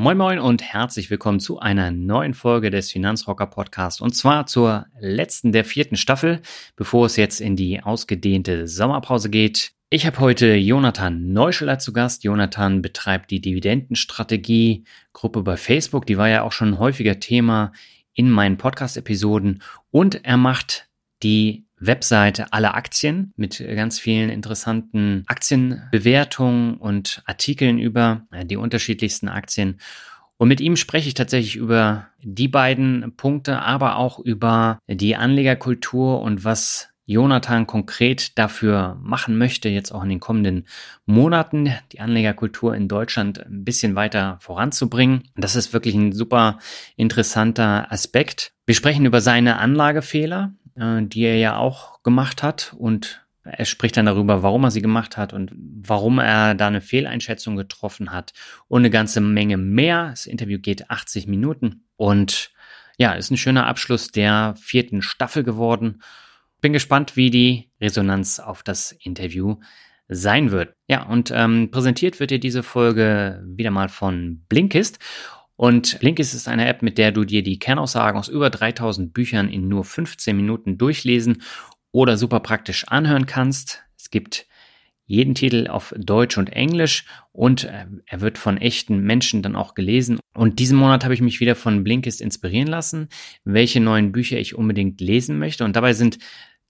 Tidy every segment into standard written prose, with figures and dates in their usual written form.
Moin Moin und herzlich willkommen zu einer neuen Folge des Finanzrocker Podcasts und zwar zur letzten der 4. Staffel, bevor es jetzt in die ausgedehnte Sommerpause geht. Ich habe heute Jonathan Neuscheler zu Gast. Jonathan betreibt die Dividendenstrategie-Gruppe bei Facebook. Die war ja auch schon ein häufiger Thema in meinen Podcast-Episoden und er macht die Webseite Alle Aktien mit ganz vielen interessanten Aktienbewertungen und Artikeln über die unterschiedlichsten Aktien. Und mit ihm spreche ich tatsächlich über die beiden Punkte, aber auch über die Anlegerkultur und was Jonathan konkret dafür machen möchte, jetzt auch in den kommenden Monaten, die Anlegerkultur in Deutschland ein bisschen weiter voranzubringen. Das ist wirklich ein super interessanter Aspekt. Wir sprechen über seine Anlagefehler, die er ja auch gemacht hat, und er spricht dann darüber, warum er sie gemacht hat und warum er da eine Fehleinschätzung getroffen hat und eine ganze Menge mehr. Das Interview geht 80 Minuten und ja, ist ein schöner Abschluss der 4. Staffel geworden. Bin gespannt, wie die Resonanz auf das Interview sein wird. Ja, und präsentiert wird dir diese Folge wieder mal von Blinkist. Und Blinkist ist eine App, mit der du dir die Kernaussagen aus über 3000 Büchern in nur 15 Minuten durchlesen oder super praktisch anhören kannst. Es gibt jeden Titel auf Deutsch und Englisch und er wird von echten Menschen dann auch gelesen. Und diesen Monat habe ich mich wieder von Blinkist inspirieren lassen, welche neuen Bücher ich unbedingt lesen möchte. Und dabei sind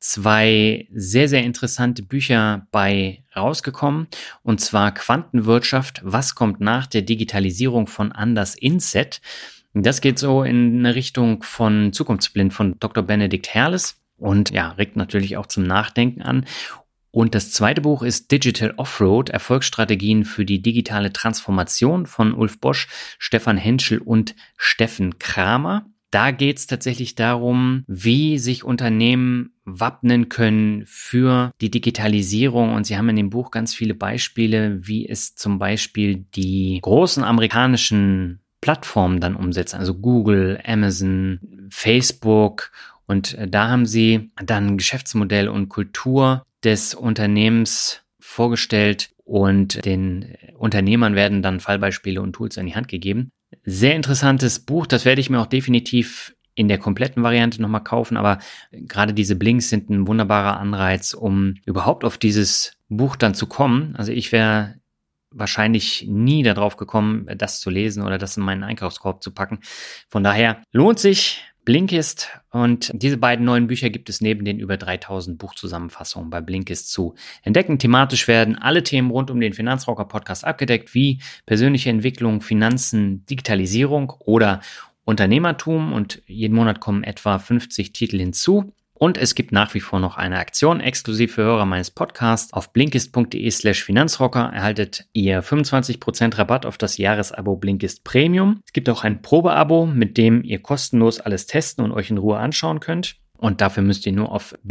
2 sehr, sehr interessante Bücher bei rausgekommen, und zwar Quantenwirtschaft, was kommt nach der Digitalisierung von Anders Inset. Das geht so in eine Richtung von Zukunftsblind von Dr. Benedikt Herles und ja, regt natürlich auch zum Nachdenken an. Und das zweite Buch ist Digital Offroad, Erfolgsstrategien für die digitale Transformation von Ulf Bosch, Stefan Henschel und Steffen Kramer. Da geht es tatsächlich darum, wie sich Unternehmen wappnen können für die Digitalisierung. Und sie haben in dem Buch ganz viele Beispiele, wie es zum Beispiel die großen amerikanischen Plattformen dann umsetzen, also Google, Amazon, Facebook. Und da haben sie dann Geschäftsmodell und Kultur des Unternehmens vorgestellt und den Unternehmern werden dann Fallbeispiele und Tools an die Hand gegeben. Sehr interessantes Buch, das werde ich mir auch definitiv in der kompletten Variante nochmal kaufen, aber gerade diese Blinks sind ein wunderbarer Anreiz, um überhaupt auf dieses Buch dann zu kommen. Also ich wäre wahrscheinlich nie darauf gekommen, das zu lesen oder das in meinen Einkaufskorb zu packen. Von daher lohnt sich Blinkist, und diese beiden neuen Bücher gibt es neben den über 3000 Buchzusammenfassungen bei Blinkist zu entdecken. Thematisch werden alle Themen rund um den Finanzrocker Podcast abgedeckt, wie persönliche Entwicklung, Finanzen, Digitalisierung oder Unternehmertum, und jeden Monat kommen etwa 50 Titel hinzu. Und es gibt nach wie vor noch eine Aktion exklusiv für Hörer meines Podcasts. Auf blinkist.de/Finanzrocker erhaltet ihr 25% Rabatt auf das Jahresabo Blinkist Premium. Es gibt auch ein Probeabo, mit dem ihr kostenlos alles testen und euch in Ruhe anschauen könnt. Und dafür müsst ihr nur auf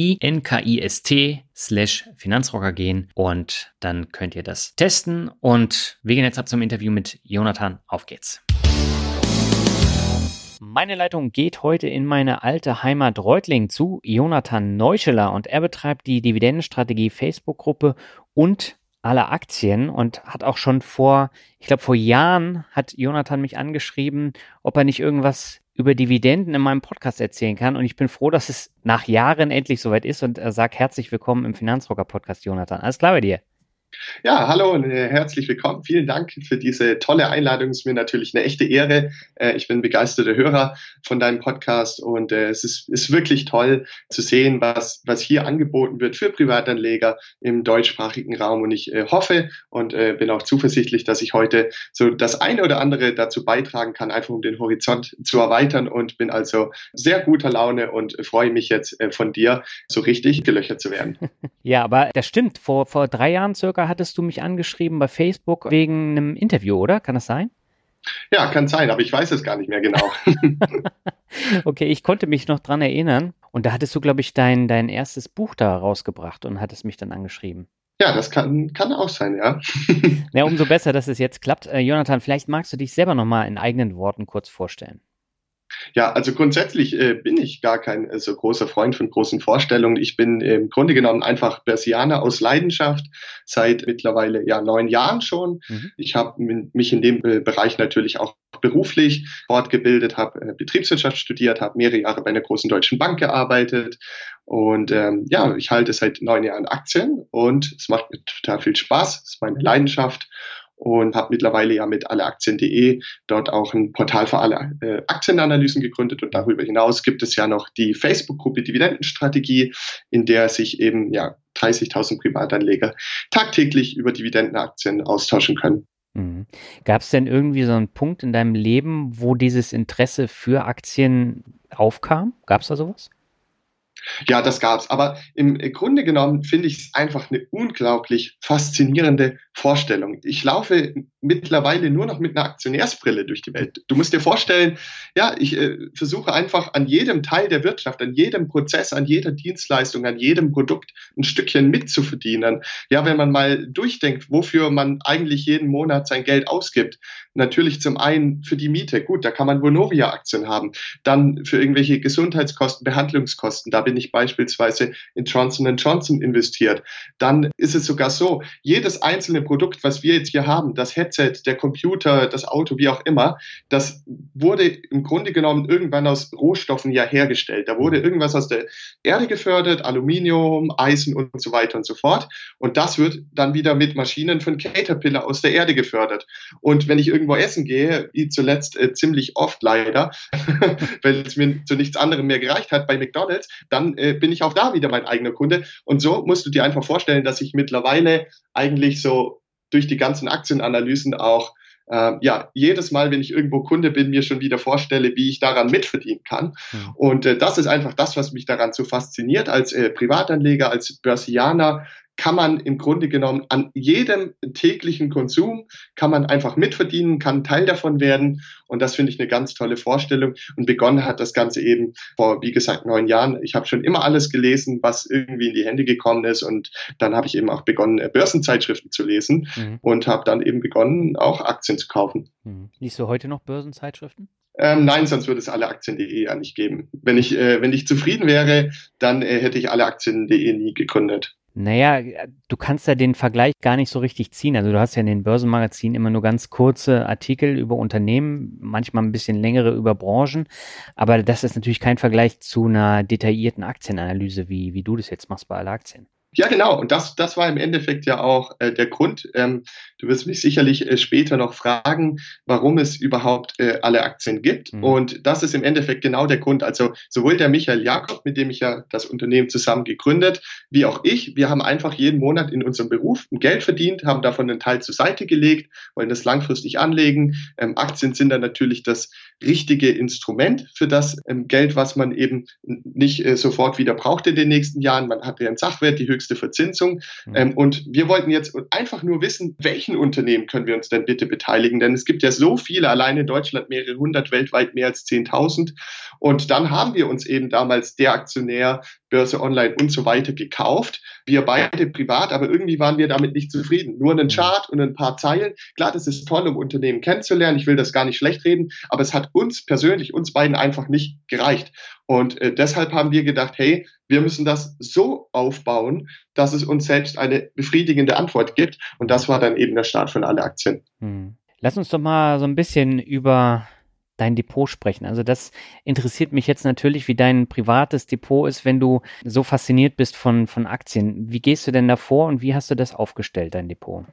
blinkist/Finanzrocker gehen und dann könnt ihr das testen. Und wir gehen jetzt ab zum Interview mit Jonathan. Auf geht's. Meine Leitung geht heute in meine alte Heimat Reutlingen zu Jonathan Neuscheler, und er betreibt die Dividendenstrategie Facebook-Gruppe und Alle Aktien und hat auch schon vor Jahren hat Jonathan mich angeschrieben, ob er nicht irgendwas über Dividenden in meinem Podcast erzählen kann, und ich bin froh, dass es nach Jahren endlich soweit ist, und er sagt herzlich willkommen im Finanzrocker Podcast, Jonathan. Alles klar bei dir? Ja, hallo und herzlich willkommen. Vielen Dank für diese tolle Einladung. Es ist mir natürlich eine echte Ehre. Ich bin begeisterter Hörer von deinem Podcast, und es ist wirklich toll zu sehen, was hier angeboten wird für Privatanleger im deutschsprachigen Raum. Und ich hoffe und bin auch zuversichtlich, dass ich heute so das eine oder andere dazu beitragen kann, einfach um den Horizont zu erweitern, und bin also sehr guter Laune und freue mich jetzt von dir so richtig gelöchert zu werden. Ja, aber das stimmt. Vor 3 Jahren circa hattest du mich angeschrieben bei Facebook wegen einem Interview, oder? Kann das sein? Ja, kann sein, aber ich weiß es gar nicht mehr genau. Okay, ich konnte mich noch dran erinnern. Und da hattest du, glaube ich, dein erstes Buch da rausgebracht und hattest mich dann angeschrieben. Ja, das kann auch sein, ja. Ja, umso besser, dass es jetzt klappt. Jonathan, vielleicht magst du dich selber nochmal in eigenen Worten kurz vorstellen. Ja, also grundsätzlich bin ich gar kein so großer Freund von großen Vorstellungen. Ich bin im Grunde genommen einfach Börsianer aus Leidenschaft seit mittlerweile 9 Jahren schon. Mhm. Ich habe mich in dem Bereich natürlich auch beruflich fortgebildet, habe Betriebswirtschaft studiert, habe mehrere Jahre bei einer großen deutschen Bank gearbeitet und ich halte seit 9 Jahren Aktien und es macht mir total viel Spaß. Es ist meine Leidenschaft und habe mittlerweile ja mit alleaktien.de dort auch ein Portal für alle Aktienanalysen gegründet. Und darüber hinaus gibt es ja noch die Facebook-Gruppe Dividendenstrategie, in der sich eben 30.000 Privatanleger tagtäglich über Dividendenaktien austauschen können. Mhm. Gab es denn irgendwie so einen Punkt in deinem Leben, wo dieses Interesse für Aktien aufkam? Gab es da sowas? Ja, das gab's. Aber im Grunde genommen finde ich es einfach eine unglaublich faszinierende Vorstellung. Ich laufe mittlerweile nur noch mit einer Aktionärsbrille durch die Welt. Du musst dir vorstellen, ich versuche einfach an jedem Teil der Wirtschaft, an jedem Prozess, an jeder Dienstleistung, an jedem Produkt ein Stückchen mitzuverdienen. Ja, wenn man mal durchdenkt, wofür man eigentlich jeden Monat sein Geld ausgibt. Natürlich zum einen für die Miete. Gut, da kann man Vonovia-Aktien haben. Dann für irgendwelche Gesundheitskosten, Behandlungskosten. Da bin ich beispielsweise in Johnson & Johnson investiert. Dann ist es sogar so, jedes einzelne Produkt, was wir jetzt hier haben, das Headset, der Computer, das Auto, wie auch immer, das wurde im Grunde genommen irgendwann aus Rohstoffen ja hergestellt. Da wurde irgendwas aus der Erde gefördert, Aluminium, Eisen und so weiter und so fort. Und das wird dann wieder mit Maschinen von Caterpillar aus der Erde gefördert. Und wenn ich irgendwo essen gehe, wie zuletzt ziemlich oft leider, weil es mir zu nichts anderem mehr gereicht hat bei McDonald's, dann bin ich auch da wieder mein eigener Kunde. Und so musst du dir einfach vorstellen, dass ich mittlerweile eigentlich so durch die ganzen Aktienanalysen auch jedes Mal, wenn ich irgendwo Kunde bin, mir schon wieder vorstelle, wie ich daran mitverdienen kann. Und das ist einfach das, was mich daran so fasziniert. Als Privatanleger, als Börsianer kann man im Grunde genommen an jedem täglichen Konsum kann man einfach mitverdienen, kann Teil davon werden. Und das finde ich eine ganz tolle Vorstellung. Und begonnen hat das Ganze eben vor, wie gesagt, 9 Jahren. Ich habe schon immer alles gelesen, was irgendwie in die Hände gekommen ist. Und dann habe ich eben auch begonnen, Börsenzeitschriften zu lesen und habe dann eben begonnen, auch Aktien zu kaufen. Liest du heute noch Börsenzeitschriften? Nein, sonst würde es alleaktien.de ja nicht geben. Wenn ich zufrieden wäre, dann hätte ich alleaktien.de nie gegründet. Naja, du kannst ja den Vergleich gar nicht so richtig ziehen. Also du hast ja in den Börsenmagazinen immer nur ganz kurze Artikel über Unternehmen, manchmal ein bisschen längere über Branchen. Aber das ist natürlich kein Vergleich zu einer detaillierten Aktienanalyse, wie du das jetzt machst bei alle Aktien. Ja, genau. Und das war im Endeffekt ja auch der Grund. Du wirst mich sicherlich später noch fragen, warum es überhaupt alle Aktien gibt. Und das ist im Endeffekt genau der Grund. Also sowohl der Michael Jakob, mit dem ich ja das Unternehmen zusammen gegründet, wie auch ich, wir haben einfach jeden Monat in unserem Beruf Geld verdient, haben davon einen Teil zur Seite gelegt, wollen das langfristig anlegen. Aktien sind dann natürlich das richtige Instrument für das Geld, was man eben nicht sofort wieder braucht in den nächsten Jahren. Man hat ja einen Sachwert, die höchste Verzinsung. Und wir wollten jetzt einfach nur wissen, welchen Unternehmen können wir uns denn bitte beteiligen? Denn es gibt ja so viele, allein in Deutschland mehrere hundert, weltweit mehr als 10.000. Und dann haben wir uns eben damals der Aktionär, Börse Online und so weiter gekauft. Wir beide privat, aber irgendwie waren wir damit nicht zufrieden. Nur einen Chart und ein paar Zeilen. Klar, das ist toll, um Unternehmen kennenzulernen. Ich will das gar nicht schlecht reden, aber es hat uns persönlich, uns beiden einfach nicht gereicht. Und deshalb haben wir gedacht, hey, wir müssen das so aufbauen, dass es uns selbst eine befriedigende Antwort gibt. Und das war dann eben der Start von alle Aktien. Lass uns doch mal so ein bisschen über dein Depot sprechen. Also das interessiert mich jetzt natürlich, wie dein privates Depot ist, wenn du so fasziniert bist von Aktien. Wie gehst du denn davor und wie hast du das aufgestellt, dein Depot?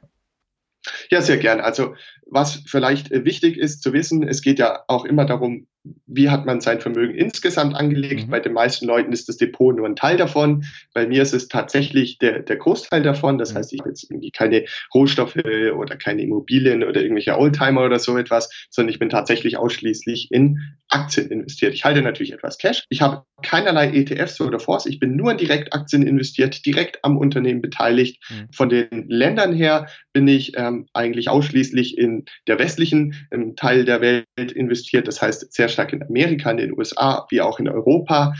Ja, sehr gern. Also was vielleicht wichtig ist zu wissen, es geht ja auch immer darum, wie hat man sein Vermögen insgesamt angelegt. Bei den meisten Leuten ist das Depot nur ein Teil davon. Bei mir ist es tatsächlich der Großteil davon. Das heißt, ich habe jetzt irgendwie keine Rohstoffe oder keine Immobilien oder irgendwelche Oldtimer oder so etwas, sondern ich bin tatsächlich ausschließlich in Aktien investiert. Ich halte natürlich etwas Cash. Ich habe keinerlei ETFs oder Fonds. Ich bin nur in Direktaktien investiert, direkt am Unternehmen beteiligt. Von den Ländern her bin ich eigentlich ausschließlich in der westlichen Teil der Welt investiert. Das heißt, sehr stark in Amerika, in den USA, wie auch in Europa.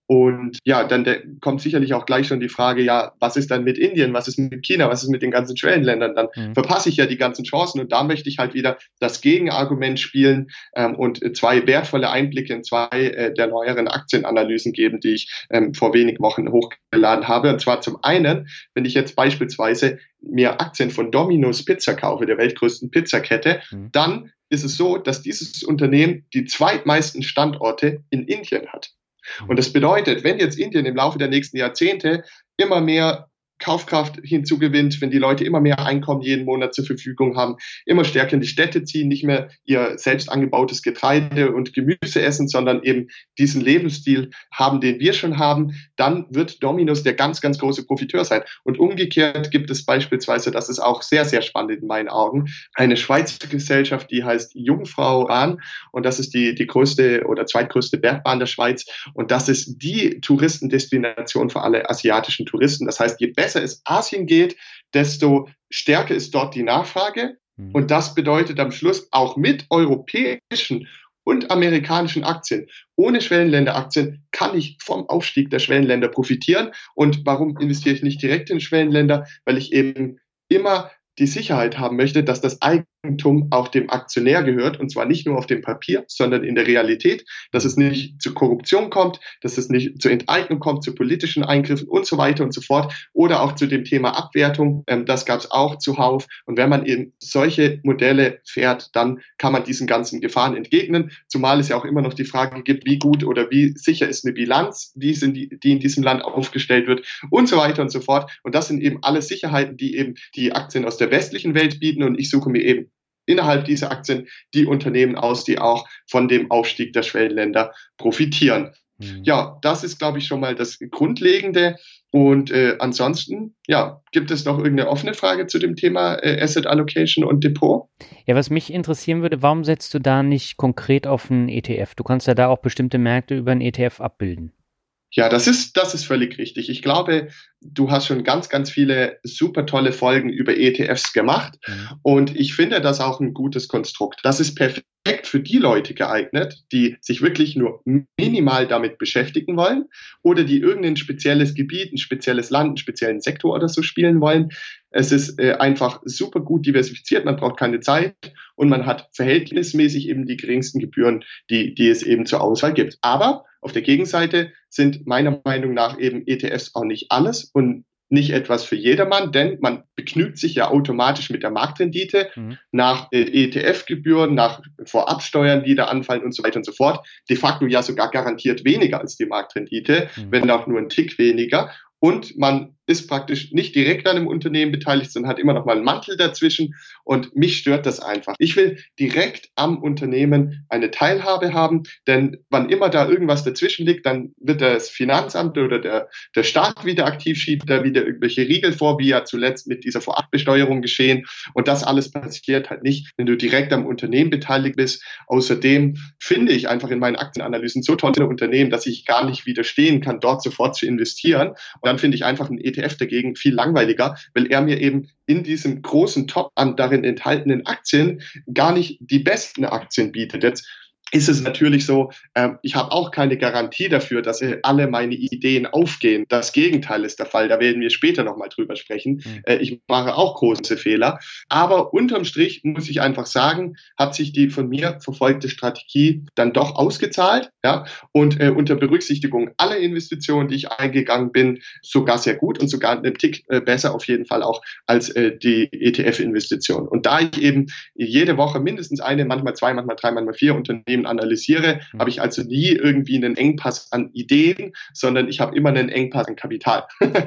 Und ja, dann kommt sicherlich auch gleich schon die Frage, ja, was ist dann mit Indien, was ist mit China, was ist mit den ganzen Schwellenländern? Dann verpasse ich ja die ganzen Chancen und da möchte ich halt wieder das Gegenargument spielen und zwei wertvolle Einblicke in zwei der neueren Aktienanalysen geben, die ich vor wenigen Wochen hochgeladen habe. Und zwar zum einen, wenn ich jetzt beispielsweise mir Aktien von Domino's Pizza kaufe, der weltgrößten Pizzakette, dann ist es so, dass dieses Unternehmen die zweitmeisten Standorte in Indien hat. Und das bedeutet, wenn jetzt Indien im Laufe der nächsten Jahrzehnte immer mehr Kaufkraft hinzugewinnt, wenn die Leute immer mehr Einkommen jeden Monat zur Verfügung haben, immer stärker in die Städte ziehen, nicht mehr ihr selbst angebautes Getreide und Gemüse essen, sondern eben diesen Lebensstil haben, den wir schon haben, dann wird Domino's der ganz, ganz große Profiteur sein. Und umgekehrt gibt es beispielsweise, das ist auch sehr, sehr spannend in meinen Augen, eine Schweizer Gesellschaft, die heißt Jungfrau-Bahn und das ist die größte oder zweitgrößte Bergbahn der Schweiz und das ist die Touristendestination für alle asiatischen Touristen. Das heißt, je besser es Asien geht, desto stärker ist dort die Nachfrage. Und das bedeutet am Schluss auch mit europäischen und amerikanischen Aktien. Ohne Schwellenländeraktien kann ich vom Aufstieg der Schwellenländer profitieren. Und warum investiere ich nicht direkt in Schwellenländer? Weil ich eben immer die Sicherheit haben möchte, dass das Eigentum auch dem Aktionär gehört, und zwar nicht nur auf dem Papier, sondern in der Realität, dass es nicht zu Korruption kommt, dass es nicht zur Enteignung kommt, zu politischen Eingriffen und so weiter und so fort, oder auch zu dem Thema Abwertung, das gab es auch zuhauf. Und wenn man eben solche Modelle fährt, dann kann man diesen ganzen Gefahren entgegnen, zumal es ja auch immer noch die Frage gibt, wie gut oder wie sicher ist eine Bilanz, die in diesem Land aufgestellt wird und so weiter und so fort. Und das sind eben alle Sicherheiten, die eben die Aktien aus der westlichen Welt bieten und ich suche mir eben innerhalb dieser Aktien die Unternehmen aus, die auch von dem Aufstieg der Schwellenländer profitieren. Ja, das ist, glaube ich, schon mal das Grundlegende. Und ansonsten, ja, gibt es noch irgendeine offene Frage zu dem Thema Asset Allocation und Depot? Ja, was mich interessieren würde, warum setzt du da nicht konkret auf einen ETF? Du kannst ja da auch bestimmte Märkte über einen ETF abbilden. Ja, das ist völlig richtig. Ich glaube, du hast schon ganz, ganz viele super tolle Folgen über ETFs gemacht und ich finde das auch ein gutes Konstrukt. Das ist perfekt für die Leute geeignet, die sich wirklich nur minimal damit beschäftigen wollen oder die irgendein spezielles Gebiet, ein spezielles Land, einen speziellen Sektor oder so spielen wollen. Es ist einfach super gut diversifiziert, man braucht keine Zeit und man hat verhältnismäßig eben die geringsten Gebühren, die es eben zur Auswahl gibt. Aber auf der Gegenseite sind meiner Meinung nach eben ETFs auch nicht alles und nicht etwas für jedermann, denn man begnügt sich ja automatisch mit der Marktrendite nach ETF-Gebühren, nach Vorabsteuern, die da anfallen und so weiter und so fort. De facto ja sogar garantiert weniger als die Marktrendite, wenn auch nur ein Tick weniger. Und man ist praktisch nicht direkt an einem Unternehmen beteiligt, sondern hat immer noch mal einen Mantel dazwischen. Und mich stört das einfach. Ich will direkt am Unternehmen eine Teilhabe haben, denn wann immer da irgendwas dazwischen liegt, dann wird das Finanzamt oder der Staat wieder aktiv, schiebt da wieder irgendwelche Riegel vor, wie ja zuletzt mit dieser Vorabbesteuerung geschehen. Und das alles passiert halt nicht, wenn du direkt am Unternehmen beteiligt bist. Außerdem finde ich einfach in meinen Aktienanalysen so tolle Unternehmen, dass ich gar nicht widerstehen kann, dort sofort zu investieren. Und dann finde ich einfach einen ETF dagegen viel langweiliger, weil er mir eben in diesem großen Top an darin enthaltenen Aktien gar nicht die besten Aktien bietet. Jetzt ist es natürlich so, ich habe auch keine Garantie dafür, dass alle meine Ideen aufgehen. Das Gegenteil ist der Fall, da werden wir später nochmal drüber sprechen. Ich mache auch große Fehler, aber unterm Strich muss ich einfach sagen, hat sich die von mir verfolgte Strategie dann doch ausgezahlt, ja, und unter Berücksichtigung aller Investitionen, die ich eingegangen bin, sogar sehr gut und sogar einen Tick besser auf jeden Fall auch als die ETF-Investition. Und da ich eben jede Woche mindestens eine, manchmal zwei, manchmal drei, manchmal vier Unternehmen analysiere, habe ich also nie irgendwie einen Engpass an Ideen, sondern ich habe immer einen Engpass an Kapital.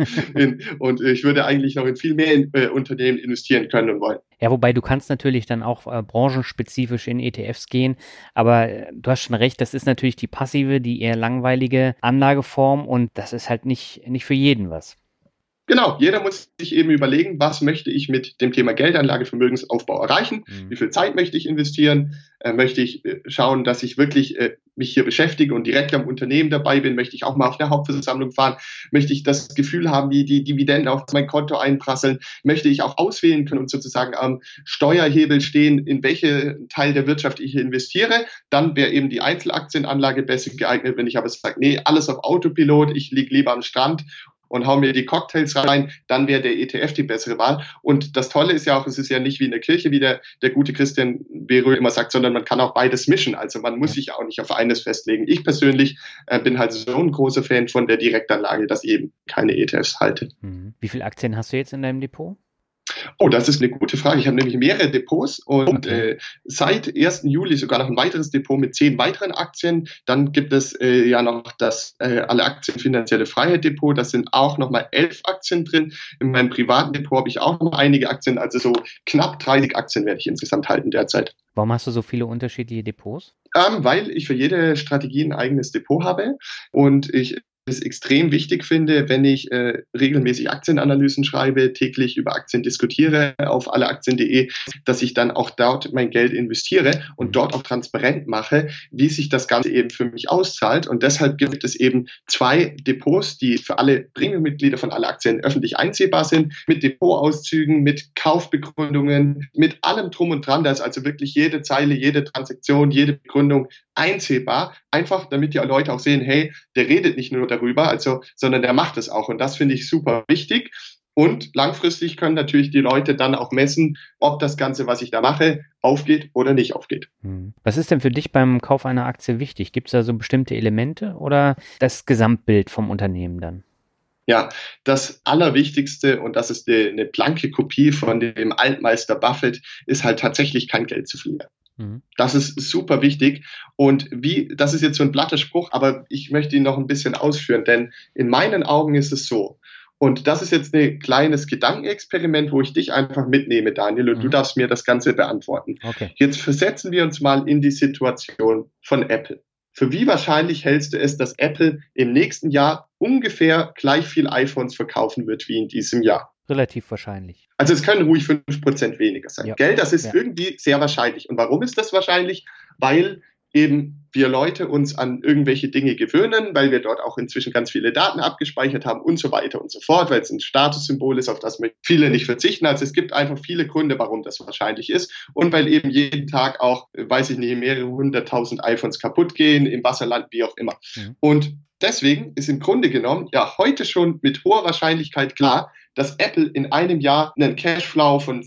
Und ich würde eigentlich noch in viel mehr Unternehmen investieren können und wollen. Ja, wobei du kannst natürlich dann auch branchenspezifisch in ETFs gehen, aber du hast schon recht, das ist natürlich die passive, die eher langweilige Anlageform und das ist halt nicht für jeden was. Genau, jeder muss sich eben überlegen, was möchte ich mit dem Thema Geldanlage, Vermögensaufbau erreichen, wie viel Zeit möchte ich investieren, möchte ich schauen, dass ich wirklich mich hier beschäftige und direkt am Unternehmen dabei bin, möchte ich auch mal auf eine Hauptversammlung fahren, möchte ich das Gefühl haben, wie die Dividenden auf mein Konto einprasseln, möchte ich auch auswählen können und sozusagen am Steuerhebel stehen, in welche Teil der Wirtschaft ich investiere, dann wäre eben die Einzelaktienanlage besser geeignet. Wenn ich aber sage, nee, alles auf Autopilot, ich liege lieber am Strand und hau mir die Cocktails rein, dann wäre der ETF die bessere Wahl. Und das Tolle ist ja auch, es ist ja nicht wie in der Kirche, wie der gute Christian Berö immer sagt, sondern man kann auch beides mischen. Also man muss sich auch nicht auf eines festlegen. Ich persönlich bin halt so ein großer Fan von der Direktanlage, dass ich eben keine ETFs halte. Wie viele Aktien hast du jetzt in deinem Depot? Oh, das ist eine gute Frage. Ich habe nämlich mehrere Depots und seit 1. Juli sogar noch ein weiteres Depot mit 10 weiteren Aktien. Dann gibt es ja noch das Alle Aktien finanzielle Freiheit Depot. Das sind auch nochmal 11 Aktien drin. In meinem privaten Depot habe ich auch noch einige Aktien. Also so knapp 30 Aktien werde ich insgesamt halten derzeit. Warum hast du so viele unterschiedliche Depots? Weil ich für jede Strategie ein eigenes Depot habe und ich es extrem wichtig finde, wenn ich regelmäßig Aktienanalysen schreibe, täglich über Aktien diskutiere auf alleaktien.de, dass ich dann auch dort mein Geld investiere und dort auch transparent mache, wie sich das Ganze eben für mich auszahlt. Und deshalb gibt es eben 2 Depots, die für alle Premium-Mitglieder von Alle Aktien öffentlich einsehbar sind, mit Depotauszügen, mit Kaufbegründungen, mit allem drum und dran. Da ist also wirklich jede Zeile, jede Transaktion, jede Begründung einsehbar, einfach damit die Leute auch sehen, hey, der redet nicht nur darüber, sondern der macht es auch. Und das finde ich super wichtig. Und langfristig können natürlich die Leute dann auch messen, ob das Ganze, was ich da mache, aufgeht oder nicht aufgeht. Was ist denn für dich beim Kauf einer Aktie wichtig? Gibt es da so bestimmte Elemente oder das Gesamtbild vom Unternehmen dann? Ja, das Allerwichtigste, und das ist eine blanke Kopie von dem Altmeister Buffett, ist halt tatsächlich kein Geld zu verlieren. Das ist super wichtig. Und das ist jetzt so ein platter Spruch, aber ich möchte ihn noch ein bisschen ausführen, denn in meinen Augen ist es so. Und das ist jetzt ein kleines Gedankenexperiment, wo ich dich einfach mitnehme, Daniel, und du darfst mir das Ganze beantworten. Okay. Jetzt versetzen wir uns mal in die Situation von Apple. Für wie wahrscheinlich hältst du es, dass Apple im nächsten Jahr ungefähr gleich viel iPhones verkaufen wird wie in diesem Jahr? Relativ wahrscheinlich. Also es können ruhig 5% weniger sein. Ja. Gell? Das ist irgendwie sehr wahrscheinlich. Und warum ist das wahrscheinlich? Weil eben wir Leute uns an irgendwelche Dinge gewöhnen, weil wir dort auch inzwischen ganz viele Daten abgespeichert haben und so weiter und so fort, weil es ein Statussymbol ist, auf das viele nicht verzichten. Also es gibt einfach viele Gründe, warum das wahrscheinlich ist. Und weil eben jeden Tag auch, weiß ich nicht, mehrere 100.000 iPhones kaputt gehen, im Wasserland, wie auch immer. Und deswegen ist im Grunde genommen ja heute schon mit hoher Wahrscheinlichkeit klar, dass Apple in einem Jahr einen Cashflow von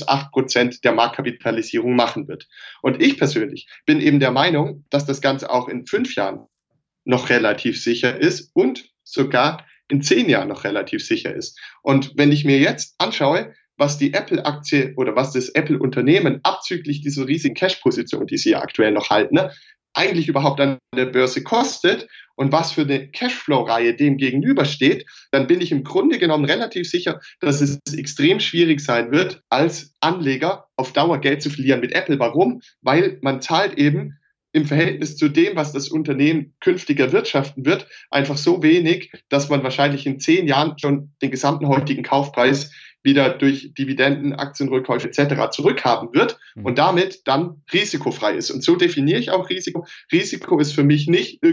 7-8% der Marktkapitalisierung machen wird. Und ich persönlich bin eben der Meinung, dass das Ganze auch in 5 Jahren noch relativ sicher ist und sogar in 10 Jahren noch relativ sicher ist. Und wenn ich mir jetzt anschaue, was die Apple-Aktie oder was das Apple-Unternehmen abzüglich dieser riesigen Cash-Position, die sie ja aktuell noch halten, eigentlich überhaupt an der Börse kostet und was für eine Cashflow-Reihe dem gegenübersteht, dann bin ich im Grunde genommen relativ sicher, dass es extrem schwierig sein wird, als Anleger auf Dauer Geld zu verlieren mit Apple. Warum? Weil man zahlt eben im Verhältnis zu dem, was das Unternehmen künftig erwirtschaften wird, einfach so wenig, dass man wahrscheinlich in 10 Jahren schon den gesamten heutigen Kaufpreis wieder durch Dividenden, Aktienrückkäufe etc. zurückhaben wird und damit dann risikofrei ist. Und so definiere ich auch Risiko. Risiko ist für mich nicht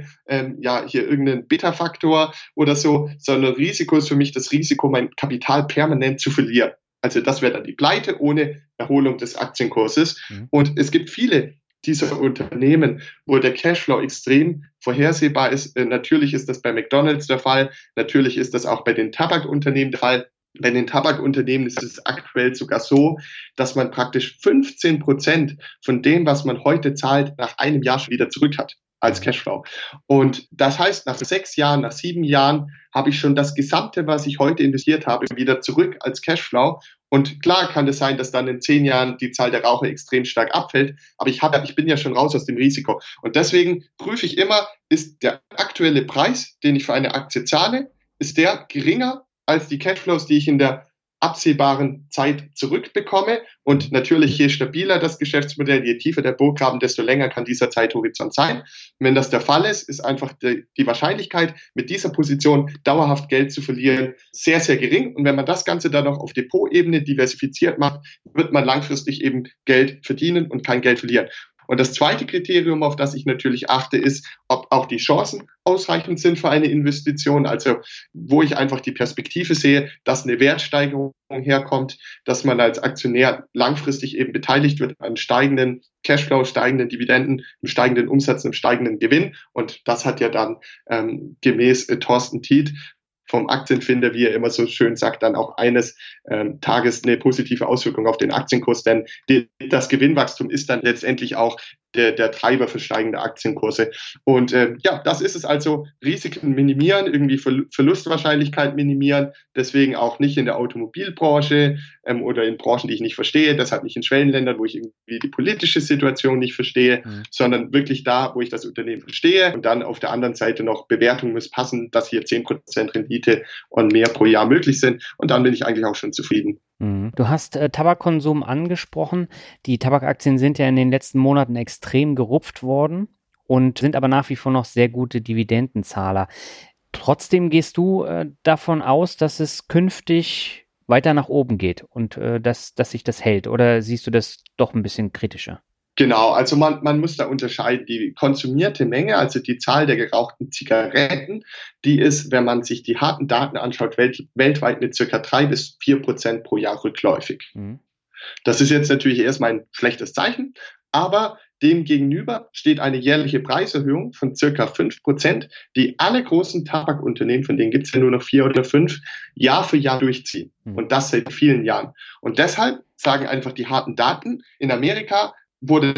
irgendein Beta-Faktor oder so, sondern Risiko ist für mich das Risiko, mein Kapital permanent zu verlieren. Also das wäre dann die Pleite ohne Erholung des Aktienkurses. Und es gibt viele dieser Unternehmen, wo der Cashflow extrem vorhersehbar ist. Natürlich ist das bei McDonald's der Fall. Natürlich ist das auch bei den Tabakunternehmen der Fall. Bei den Tabakunternehmen ist es aktuell sogar so, dass man praktisch 15% von dem, was man heute zahlt, nach einem Jahr schon wieder zurück hat als Cashflow. Und das heißt, nach 6 Jahren, nach 7 Jahren habe ich schon das Gesamte, was ich heute investiert habe, wieder zurück als Cashflow. Und klar kann es sein, dass dann in 10 Jahren die Zahl der Raucher extrem stark abfällt, aber ich bin ja schon raus aus dem Risiko. Und deswegen prüfe ich immer, ist der aktuelle Preis, den ich für eine Aktie zahle, ist der geringer als die Cashflows, die ich in der absehbaren Zeit zurückbekomme. Und natürlich, je stabiler das Geschäftsmodell, je tiefer der Burggraben, desto länger kann dieser Zeithorizont sein. Und wenn das der Fall ist einfach die Wahrscheinlichkeit, mit dieser Position dauerhaft Geld zu verlieren, sehr, sehr gering. Und wenn man das Ganze dann noch auf Depotebene diversifiziert macht, wird man langfristig eben Geld verdienen und kein Geld verlieren. Und das zweite Kriterium, auf das ich natürlich achte, ist, ob auch die Chancen ausreichend sind für eine Investition. Also wo ich einfach die Perspektive sehe, dass eine Wertsteigerung herkommt, dass man als Aktionär langfristig eben beteiligt wird an steigenden Cashflow, steigenden Dividenden, einem steigenden Umsatz, einem steigenden Gewinn. Und das hat ja dann gemäß Thorsten Tiet vom Aktienfinder, wie er immer so schön sagt, dann auch eines Tages eine positive Auswirkung auf den Aktienkurs, denn das Gewinnwachstum ist dann letztendlich auch der Treiber für steigende Aktienkurse. Und das ist es also, Risiken minimieren, irgendwie Verlustwahrscheinlichkeit minimieren, deswegen auch nicht in der Automobilbranche oder in Branchen, die ich nicht verstehe, deshalb nicht in Schwellenländern, wo ich irgendwie die politische Situation nicht verstehe, sondern wirklich da, wo ich das Unternehmen verstehe und dann auf der anderen Seite noch Bewertung muss passen, dass hier 10% Rendite und mehr pro Jahr möglich sind und dann bin ich eigentlich auch schon zufrieden. Du hast Tabakkonsum angesprochen. Die Tabakaktien sind ja in den letzten Monaten extrem gerupft worden und sind aber nach wie vor noch sehr gute Dividendenzahler. Trotzdem gehst du davon aus, dass es künftig weiter nach oben geht und dass sich das hält, oder siehst du das doch ein bisschen kritischer? Genau, also man muss da unterscheiden. Die konsumierte Menge, also die Zahl der gerauchten Zigaretten, die ist, wenn man sich die harten Daten anschaut, weltweit mit circa 3-4% pro Jahr rückläufig. Das ist jetzt natürlich erstmal ein schlechtes Zeichen, aber demgegenüber steht eine jährliche Preiserhöhung von circa 5%, die alle großen Tabakunternehmen, von denen gibt es ja nur noch 4 oder 5, Jahr für Jahr durchziehen. Und das seit vielen Jahren. Und deshalb sagen einfach die harten Daten, in Amerika wurde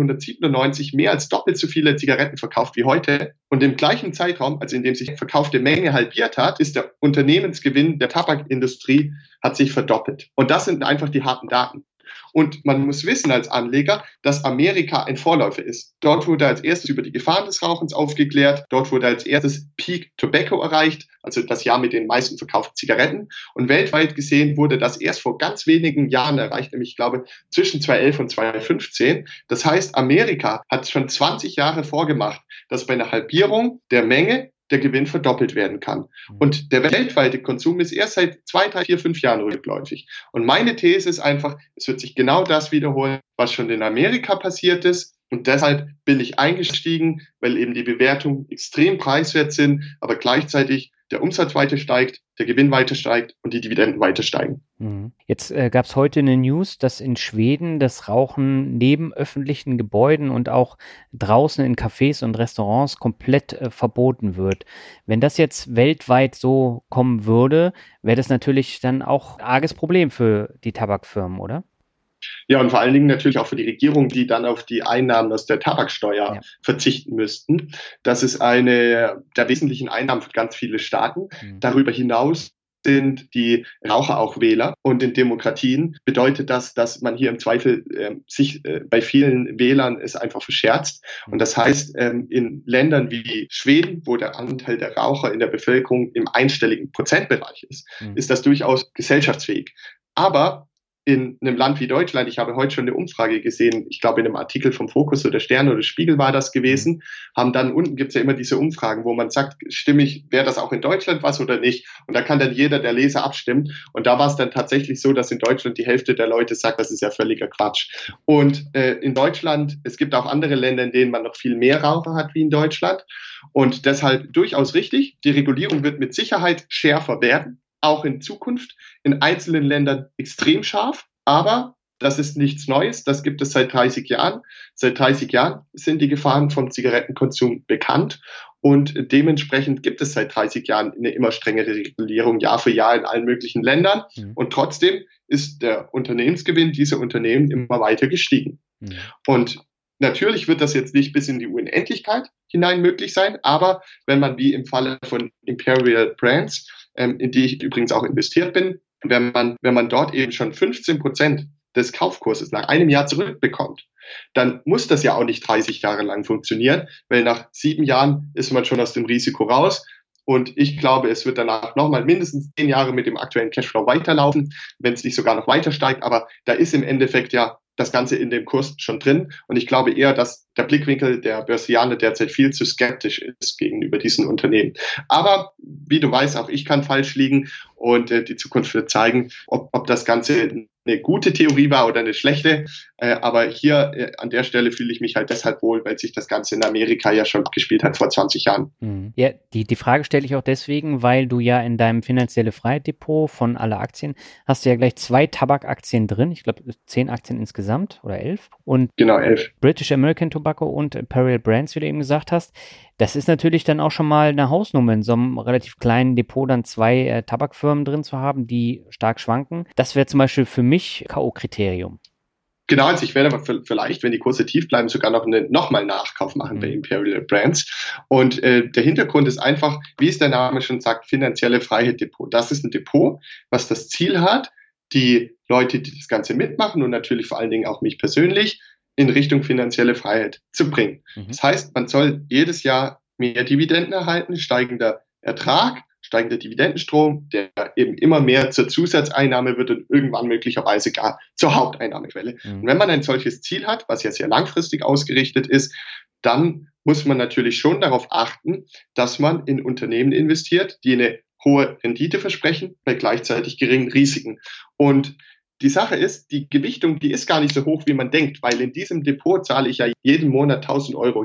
1997 mehr als doppelt so viele Zigaretten verkauft wie heute. Und im gleichen Zeitraum, also in dem sich die verkaufte Menge halbiert hat, ist der Unternehmensgewinn der Tabakindustrie hat sich verdoppelt. Und das sind einfach die harten Daten. Und man muss wissen als Anleger, dass Amerika ein Vorläufer ist. Dort wurde als erstes über die Gefahren des Rauchens aufgeklärt. Dort wurde als erstes Peak Tobacco erreicht, also das Jahr mit den meisten verkauften Zigaretten. Und weltweit gesehen wurde das erst vor ganz wenigen Jahren erreicht, nämlich ich glaube zwischen 2011 und 2015. Das heißt, Amerika hat schon 20 Jahre vorgemacht, dass bei einer Halbierung der Menge der Gewinn verdoppelt werden kann. Und der weltweite Konsum ist erst seit 2, 3, 4, 5 Jahren rückläufig. Und meine These ist einfach, es wird sich genau das wiederholen, was schon in Amerika passiert ist. Und deshalb bin ich eingestiegen, weil eben die Bewertungen extrem preiswert sind, aber gleichzeitig der Umsatz weiter steigt, der Gewinn weiter steigt und die Dividenden weiter steigen. Jetzt gab es heute eine News, dass in Schweden das Rauchen neben öffentlichen Gebäuden und auch draußen in Cafés und Restaurants komplett verboten wird. Wenn das jetzt weltweit so kommen würde, wäre das natürlich dann auch ein arges Problem für die Tabakfirmen, oder? Ja, und vor allen Dingen natürlich auch für die Regierung, die dann auf die Einnahmen aus der Tabaksteuer verzichten müssten. Das ist eine der wesentlichen Einnahmen für ganz viele Staaten. Darüber hinaus sind die Raucher auch Wähler. Und in Demokratien bedeutet das, dass man hier im Zweifel sich bei vielen Wählern es einfach verscherzt. Und das heißt, in Ländern wie Schweden, wo der Anteil der Raucher in der Bevölkerung im einstelligen Prozentbereich ist, ist das durchaus gesellschaftsfähig. Aber in einem Land wie Deutschland, ich habe heute schon eine Umfrage gesehen, ich glaube in einem Artikel vom Fokus oder Stern oder Spiegel war das gewesen, haben dann unten gibt's ja immer diese Umfragen, wo man sagt, wäre das auch in Deutschland was oder nicht? Und da kann dann jeder der Leser abstimmen. Und da war es dann tatsächlich so, dass in Deutschland die Hälfte der Leute sagt, das ist ja völliger Quatsch. Und in Deutschland, es gibt auch andere Länder, in denen man noch viel mehr Raucher hat wie in Deutschland. Und deshalb durchaus richtig, die Regulierung wird mit Sicherheit schärfer werden. Auch in Zukunft in einzelnen Ländern extrem scharf, aber das ist nichts Neues, das gibt es seit 30 Jahren. Seit 30 Jahren sind die Gefahren vom Zigarettenkonsum bekannt und dementsprechend gibt es seit 30 Jahren eine immer strengere Regulierung, Jahr für Jahr in allen möglichen Ländern und trotzdem ist der Unternehmensgewinn dieser Unternehmen immer weiter gestiegen. Und natürlich wird das jetzt nicht bis in die Unendlichkeit hinein möglich sein, aber wenn man wie im Falle von Imperial Brands, in die ich übrigens auch investiert bin, wenn man dort eben schon 15% des Kaufkurses nach einem Jahr zurückbekommt, dann muss das ja auch nicht 30 Jahre lang funktionieren, weil nach 7 Jahren ist man schon aus dem Risiko raus. Und ich glaube, es wird danach nochmal mindestens 10 Jahre mit dem aktuellen Cashflow weiterlaufen, wenn es nicht sogar noch weiter steigt. Aber da ist im Endeffekt ja das Ganze in dem Kurs schon drin. Und ich glaube eher, dass der Blickwinkel der Börsianer derzeit viel zu skeptisch ist gegenüber diesen Unternehmen. Aber wie du weißt, auch ich kann falsch liegen und die Zukunft wird zeigen, ob das Ganze eine gute Theorie war oder eine schlechte. Aber hier an der Stelle fühle ich mich halt deshalb wohl, weil sich das Ganze in Amerika ja schon gespielt hat vor 20 Jahren. Ja, die Frage stelle ich auch deswegen, weil du ja in deinem finanzielle Freiheit Depot von alle Aktien hast du ja gleich 2 Tabakaktien drin. Ich glaube 10 Aktien insgesamt oder 11. Und genau, 11. British American Tobacco und Imperial Brands, wie du eben gesagt hast. Das ist natürlich dann auch schon mal eine Hausnummer, in so einem relativ kleinen Depot dann 2 Tabakfirmen drin zu haben, die stark schwanken. Das wäre zum Beispiel für mich K.O.-Kriterium. Genau, also ich werde aber vielleicht, wenn die Kurse tief bleiben, sogar nochmal Nachkauf machen bei Imperial Brands. Und der Hintergrund ist einfach, wie es der Name schon sagt, finanzielle Freiheit Depot. Das ist ein Depot, was das Ziel hat, die Leute, die das Ganze mitmachen und natürlich vor allen Dingen auch mich persönlich, in Richtung finanzielle Freiheit zu bringen. Das heißt, man soll jedes Jahr mehr Dividenden erhalten, steigender Ertrag, steigender Dividendenstrom, der eben immer mehr zur Zusatzeinnahme wird und irgendwann möglicherweise gar zur Haupteinnahmequelle. Und wenn man ein solches Ziel hat, was ja sehr langfristig ausgerichtet ist, dann muss man natürlich schon darauf achten, dass man in Unternehmen investiert, die eine hohe Rendite versprechen, bei gleichzeitig geringen Risiken. Und die Sache ist, die Gewichtung, die ist gar nicht so hoch, wie man denkt, weil in diesem Depot zahle ich ja jeden Monat 1.000 Euro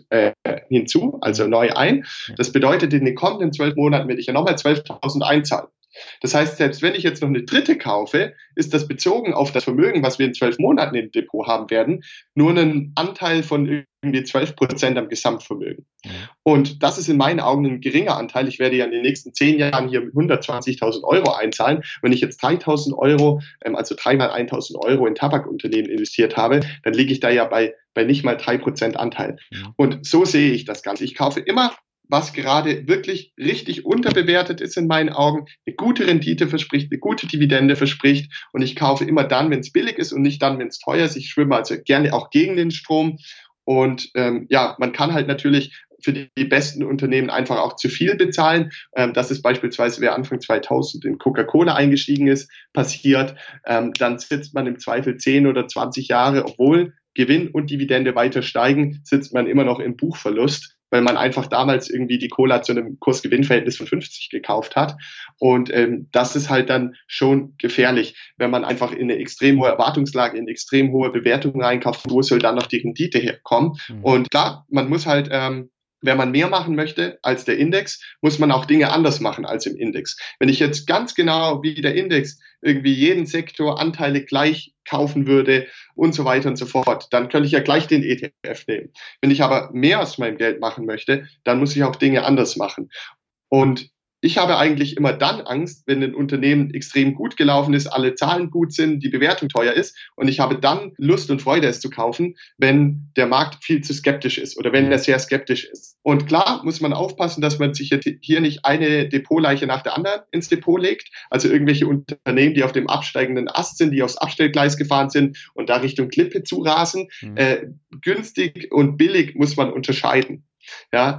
hinzu, also neu ein. Das bedeutet, in den kommenden 12 Monaten werde ich ja nochmal 12.000 einzahlen. Das heißt, selbst wenn ich jetzt noch eine dritte kaufe, ist das bezogen auf das Vermögen, was wir in 12 Monaten im Depot haben werden, nur ein Anteil von irgendwie 12% am Gesamtvermögen. Und das ist in meinen Augen ein geringer Anteil. Ich werde ja in den nächsten 10 Jahren hier 120.000 Euro einzahlen. Wenn ich jetzt 3.000 Euro, also 3 mal 1.000 Euro in Tabakunternehmen investiert habe, dann liege ich da ja bei nicht mal 3% Anteil. Und so sehe ich das Ganze. Ich kaufe immer, was gerade wirklich richtig unterbewertet ist in meinen Augen, eine gute Rendite verspricht, eine gute Dividende verspricht, und ich kaufe immer dann, wenn es billig ist und nicht dann, wenn es teuer ist. Ich schwimme also gerne auch gegen den Strom, und man kann halt natürlich für die besten Unternehmen einfach auch zu viel bezahlen. Das ist beispielsweise, wer Anfang 2000 in Coca-Cola eingestiegen ist, passiert. Dann sitzt man im Zweifel 10 oder 20 Jahre, obwohl Gewinn und Dividende weiter steigen, sitzt man immer noch im Buchverlust, weil man einfach damals irgendwie die Cola zu einem Kurs-Gewinn-Verhältnis von 50 gekauft hat. Und das ist halt dann schon gefährlich, wenn man einfach in eine extrem hohe Erwartungslage, in eine extrem hohe Bewertung reinkauft. Wo soll dann noch die Rendite herkommen? Und klar, man muss halt, wenn man mehr machen möchte als der Index, muss man auch Dinge anders machen als im Index. Wenn ich jetzt ganz genau wie der Index irgendwie jeden Sektor Anteile gleich kaufen würde und so weiter und so fort, dann könnte ich ja gleich den ETF nehmen. Wenn ich aber mehr aus meinem Geld machen möchte, dann muss ich auch Dinge anders machen. Und ich habe eigentlich immer dann Angst, wenn ein Unternehmen extrem gut gelaufen ist, alle Zahlen gut sind, die Bewertung teuer ist, und ich habe dann Lust und Freude, es zu kaufen, wenn der Markt viel zu skeptisch ist oder wenn er sehr skeptisch ist. Und klar muss man aufpassen, dass man sich hier nicht eine Depotleiche nach der anderen ins Depot legt, also irgendwelche Unternehmen, die auf dem absteigenden Ast sind, die aufs Abstellgleis gefahren sind und da Richtung Klippe zurasen. Günstig und billig muss man unterscheiden. Ja,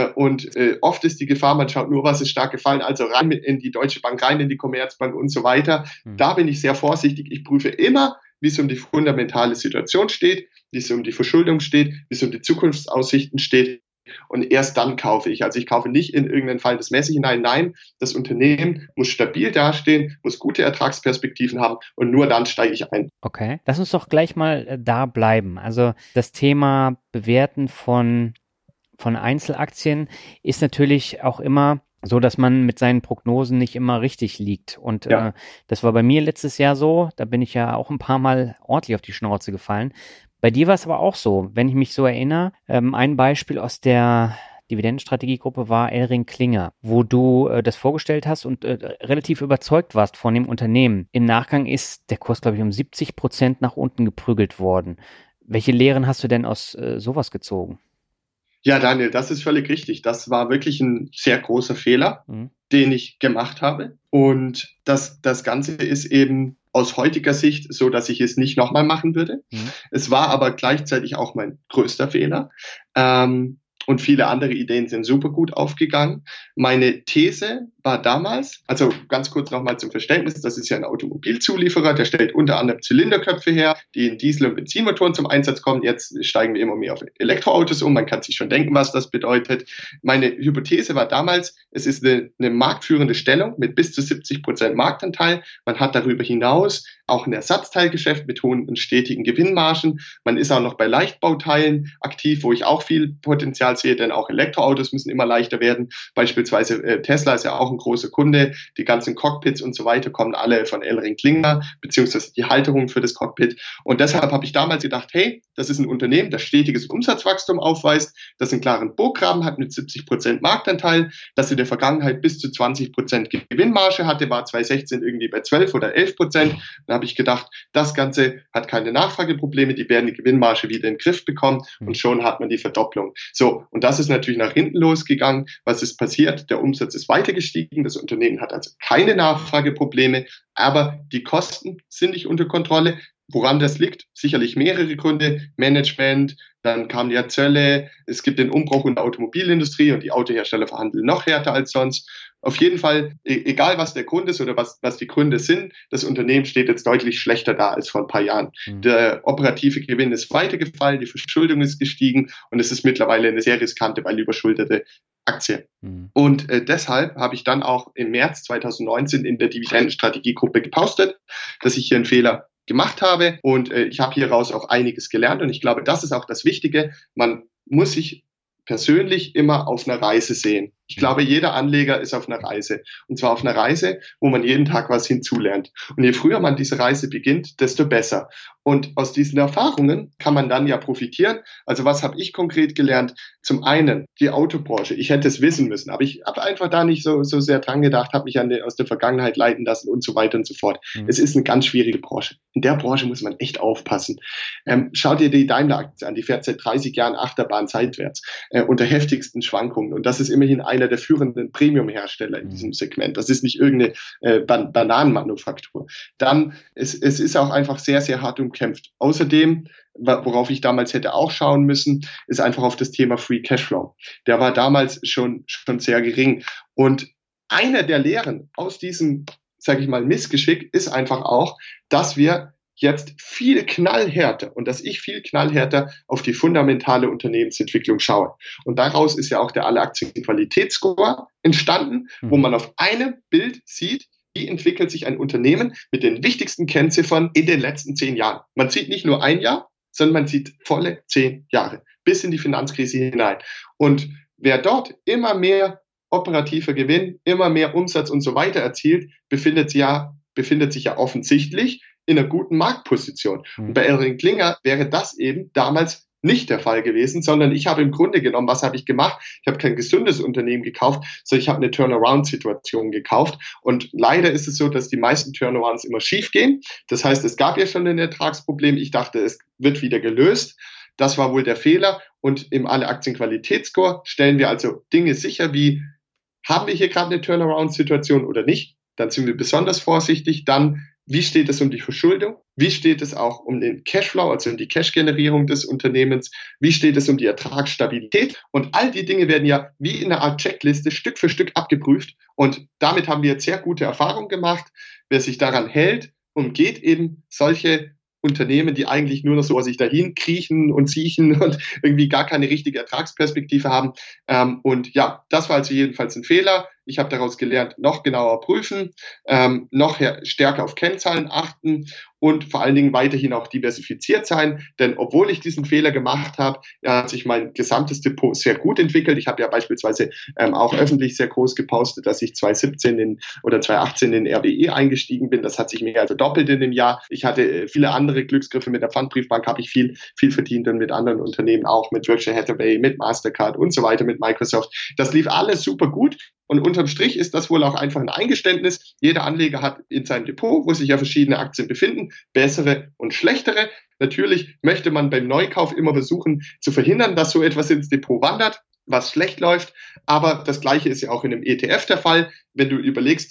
oft ist die Gefahr, man schaut nur, was ist stark gefallen, also rein in die Deutsche Bank, rein in die Commerzbank und so weiter. Da bin ich sehr vorsichtig. Ich prüfe immer, wie es um die fundamentale Situation steht, wie es um die Verschuldung steht, wie es um die Zukunftsaussichten steht. Und erst dann kaufe ich. Also ich kaufe nicht in irgendein fallendes Messer hinein. Nein, das Unternehmen muss stabil dastehen, muss gute Ertragsperspektiven haben, und nur dann steige ich ein. Okay, lass uns doch gleich mal da bleiben. Also das Thema Bewerten von Einzelaktien ist natürlich auch immer so, dass man mit seinen Prognosen nicht immer richtig liegt. Und das war bei mir letztes Jahr so. Da bin ich ja auch ein paar Mal ordentlich auf die Schnauze gefallen. Bei dir war es aber auch so, wenn ich mich so erinnere. Ein Beispiel aus der Dividendenstrategiegruppe war Elring-Klinger, wo du das vorgestellt hast und relativ überzeugt warst von dem Unternehmen. Im Nachgang ist der Kurs, glaube ich, um 70% nach unten geprügelt worden. Welche Lehren hast du denn aus sowas gezogen? Ja, Daniel, das ist völlig richtig. Das war wirklich ein sehr großer Fehler, den ich gemacht habe. Und das Ganze ist eben aus heutiger Sicht so, dass ich es nicht nochmal machen würde. Es war aber gleichzeitig auch mein größter Fehler. und viele andere Ideen sind super gut aufgegangen. Meine These war damals, also ganz kurz nochmal zum Verständnis, das ist ja ein Automobilzulieferer, der stellt unter anderem Zylinderköpfe her, die in Diesel- und Benzinmotoren zum Einsatz kommen. Jetzt steigen wir immer mehr auf Elektroautos um. Man kann sich schon denken, was das bedeutet. Meine Hypothese war damals, es ist eine marktführende Stellung mit bis zu 70% Marktanteil. Man hat darüber hinaus auch ein Ersatzteilgeschäft mit hohen und stetigen Gewinnmargen. Man ist auch noch bei Leichtbauteilen aktiv, wo ich auch viel Potenzial sehe, denn auch Elektroautos müssen immer leichter werden. Beispielsweise Tesla ist ja auch ein großer Kunde. Die ganzen Cockpits und so weiter kommen alle von ElringKlinger, beziehungsweise die Halterung für das Cockpit. Und deshalb habe ich damals gedacht, hey, das ist ein Unternehmen, das stetiges Umsatzwachstum aufweist, das einen klaren Burggraben hat mit 70% Marktanteil, das in der Vergangenheit bis zu 20% Gewinnmarge hatte, war 2016 irgendwie bei 12 oder 11%. Da habe ich gedacht, das Ganze hat keine Nachfrageprobleme, die werden die Gewinnmarge wieder in den Griff bekommen und schon hat man die Verdopplung. So, und das ist natürlich nach hinten losgegangen. Was ist passiert? Der Umsatz ist weiter gestiegen, das Unternehmen hat also keine Nachfrageprobleme, aber die Kosten sind nicht unter Kontrolle. Woran das liegt? Sicherlich mehrere Gründe. Management, dann kamen ja Zölle, es gibt den Umbruch in der Automobilindustrie und die Autohersteller verhandeln noch härter als sonst. Auf jeden Fall, egal was der Grund ist oder was die Gründe sind, das Unternehmen steht jetzt deutlich schlechter da als vor ein paar Jahren. Der operative Gewinn ist weitergefallen, die Verschuldung ist gestiegen und es ist mittlerweile eine sehr riskante, weil überschuldete Aktie. Und deshalb habe ich dann auch im März 2019 in der Dividendenstrategiegruppe gepostet, dass ich hier einen Fehler gemacht habe und ich habe hieraus auch einiges gelernt und ich glaube, das ist auch das Wichtige. Man muss sich persönlich immer auf einer Reise sehen. Ich glaube, jeder Anleger ist auf einer Reise. Und zwar auf einer Reise, wo man jeden Tag was hinzulernt. Und je früher man diese Reise beginnt, desto besser. Und aus diesen Erfahrungen kann man dann ja profitieren. Also was habe ich konkret gelernt? Zum einen die Autobranche. Ich hätte es wissen müssen, aber ich habe einfach da nicht so sehr dran gedacht, habe mich aus der Vergangenheit leiten lassen und so weiter und so fort. Es ist eine ganz schwierige Branche. In der Branche muss man echt aufpassen. Schau dir die Daimler-Aktie an, die fährt seit 30 Jahren Achterbahn seitwärts unter heftigsten Schwankungen. Und das ist immerhin einer der führenden Premium-Hersteller in diesem Segment. Das ist nicht irgendeine Bananenmanufaktur. Dann, es ist auch einfach sehr, sehr hart umkämpft. Außerdem, worauf ich damals hätte auch schauen müssen, ist einfach auf das Thema Free Cashflow. Der war damals schon sehr gering. Und einer der Lehren aus diesem, sage ich mal, Missgeschick ist einfach auch, dass wir jetzt viel knallhärter auf die fundamentale Unternehmensentwicklung schauen. Und daraus ist ja auch der Alle-Aktien-Qualitätsscore entstanden, wo man auf einem Bild sieht, wie entwickelt sich ein Unternehmen mit den wichtigsten Kennziffern in den letzten 10 Jahren. Man sieht nicht nur ein Jahr, sondern man sieht volle 10 Jahre, bis in die Finanzkrise hinein. Und wer dort immer mehr operativer Gewinn, immer mehr Umsatz und so weiter erzielt, befindet sich ja offensichtlich in einer guten Marktposition. Und bei ElringKlinger wäre das eben damals nicht der Fall gewesen, sondern ich habe im Grunde genommen, was habe ich gemacht? Ich habe kein gesundes Unternehmen gekauft, sondern ich habe eine Turnaround-Situation gekauft. Und leider ist es so, dass die meisten Turnarounds immer schief gehen. Das heißt, es gab ja schon ein Ertragsproblem. Ich dachte, es wird wieder gelöst. Das war wohl der Fehler. Und im Alle-Aktien-Qualitätsscore stellen wir also Dinge sicher wie, haben wir hier gerade eine Turnaround-Situation oder nicht? Dann sind wir besonders vorsichtig. Dann, wie steht es um die Verschuldung? Wie steht es auch um den Cashflow, also um die Cash-Generierung des Unternehmens? Wie steht es um die Ertragsstabilität? Und all die Dinge werden ja wie in einer Art Checkliste Stück für Stück abgeprüft. Und damit haben wir jetzt sehr gute Erfahrungen gemacht. Wer sich daran hält, umgeht eben solche Unternehmen, die eigentlich nur noch so sich dahin kriechen und siechen und irgendwie gar keine richtige Ertragsperspektive haben. Und ja, das war also jedenfalls ein Fehler. Ich habe daraus gelernt, noch genauer prüfen, noch stärker auf Kennzahlen achten und vor allen Dingen weiterhin auch diversifiziert sein. Denn obwohl ich diesen Fehler gemacht habe, hat sich mein gesamtes Depot sehr gut entwickelt. Ich habe ja beispielsweise auch öffentlich sehr groß gepostet, dass ich 2017 oder 2018 in RWE eingestiegen bin. Das hat sich mehr als verdoppelt in dem Jahr. Ich hatte viele andere Glücksgriffe. Mit der Pfandbriefbank habe ich viel verdient und mit anderen Unternehmen auch, mit Berkshire Hathaway, mit Mastercard und so weiter, mit Microsoft. Das lief alles super gut. Und unterm Strich ist das wohl auch einfach ein Eingeständnis. Jeder Anleger hat in seinem Depot, wo sich ja verschiedene Aktien befinden, bessere und schlechtere. Natürlich möchte man beim Neukauf immer versuchen zu verhindern, dass so etwas ins Depot wandert, was schlecht läuft. Aber das Gleiche ist ja auch in einem ETF der Fall. Wenn du überlegst, die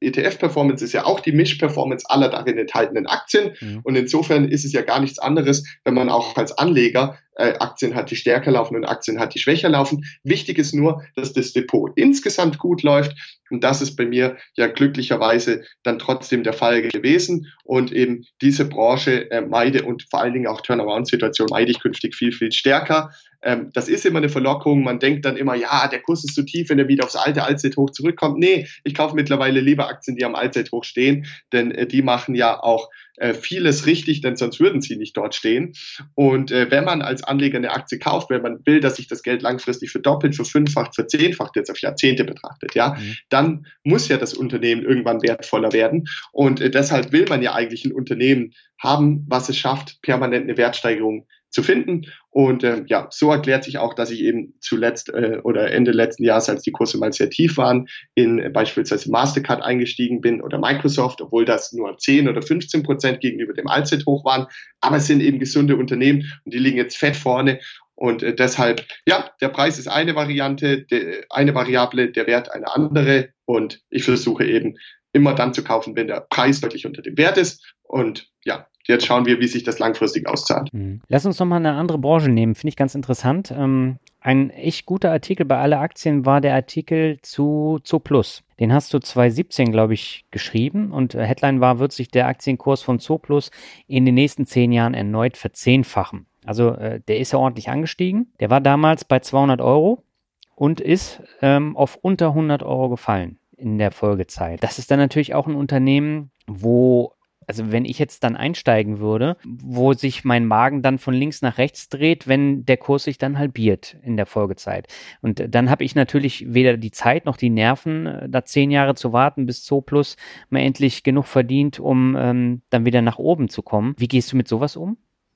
ETF-Performance ist ja auch die Mischperformance aller darin enthaltenen Aktien. Und insofern ist es ja gar nichts anderes, wenn man auch als Anleger Aktien hat, die stärker laufen und Aktien hat, die schwächer laufen. Wichtig ist nur, dass das Depot insgesamt gut läuft. Und das ist bei mir ja glücklicherweise dann trotzdem der Fall gewesen. Und eben diese Branche meide und vor allen Dingen auch Turnaround-Situation meide ich künftig viel, viel stärker. Das ist immer eine Verlockung. Man denkt dann immer, ja, der Kurs ist zu tief, wenn er wieder aufs alte Allzeithoch zurückkommt. Nee, ich kaufe mittlerweile lieber Aktien, die am Allzeithoch stehen, denn die machen ja auch vieles richtig, denn sonst würden sie nicht dort stehen. Und wenn man als Anleger eine Aktie kauft, wenn man will, dass sich das Geld langfristig verdoppelt, verfünffacht, verzehnfacht, jetzt auf Jahrzehnte betrachtet, ja, dann muss ja das Unternehmen irgendwann wertvoller werden. Und deshalb will man ja eigentlich ein Unternehmen haben, was es schafft, permanent eine Wertsteigerung zu finden. Und ja, so erklärt sich auch, dass ich eben zuletzt oder Ende letzten Jahres, als die Kurse mal sehr tief waren, in beispielsweise Mastercard eingestiegen bin oder Microsoft, obwohl das nur 10 oder 15% gegenüber dem Allzeithoch waren. Aber es sind eben gesunde Unternehmen und die liegen jetzt fett vorne. Und deshalb, ja, der Preis ist eine Variante, eine Variable, der Wert eine andere. Und ich versuche eben immer dann zu kaufen, wenn der Preis deutlich unter dem Wert ist. Und ja, jetzt schauen wir, wie sich das langfristig auszahlt. Lass uns nochmal eine andere Branche nehmen, finde ich ganz interessant. Ein echt guter Artikel bei Alle Aktien war der Artikel zu Zooplus. Den hast du 2017, glaube ich, geschrieben und Headline war, wird sich der Aktienkurs von Zooplus in den nächsten 10 Jahren erneut verzehnfachen. Also der ist ja ordentlich angestiegen. Der war damals bei 200 Euro und ist auf unter 100 Euro gefallen in der Folgezeit. Das ist dann natürlich auch ein Unternehmen, wo, also wenn ich jetzt dann einsteigen würde, wo sich mein Magen dann von links nach rechts dreht, wenn der Kurs sich dann halbiert in der Folgezeit. Und dann habe ich natürlich weder die Zeit noch die Nerven, da 10 Jahre zu warten, bis Zooplus mal endlich genug verdient, um dann wieder nach oben zu kommen. Wie gehst du mit sowas um?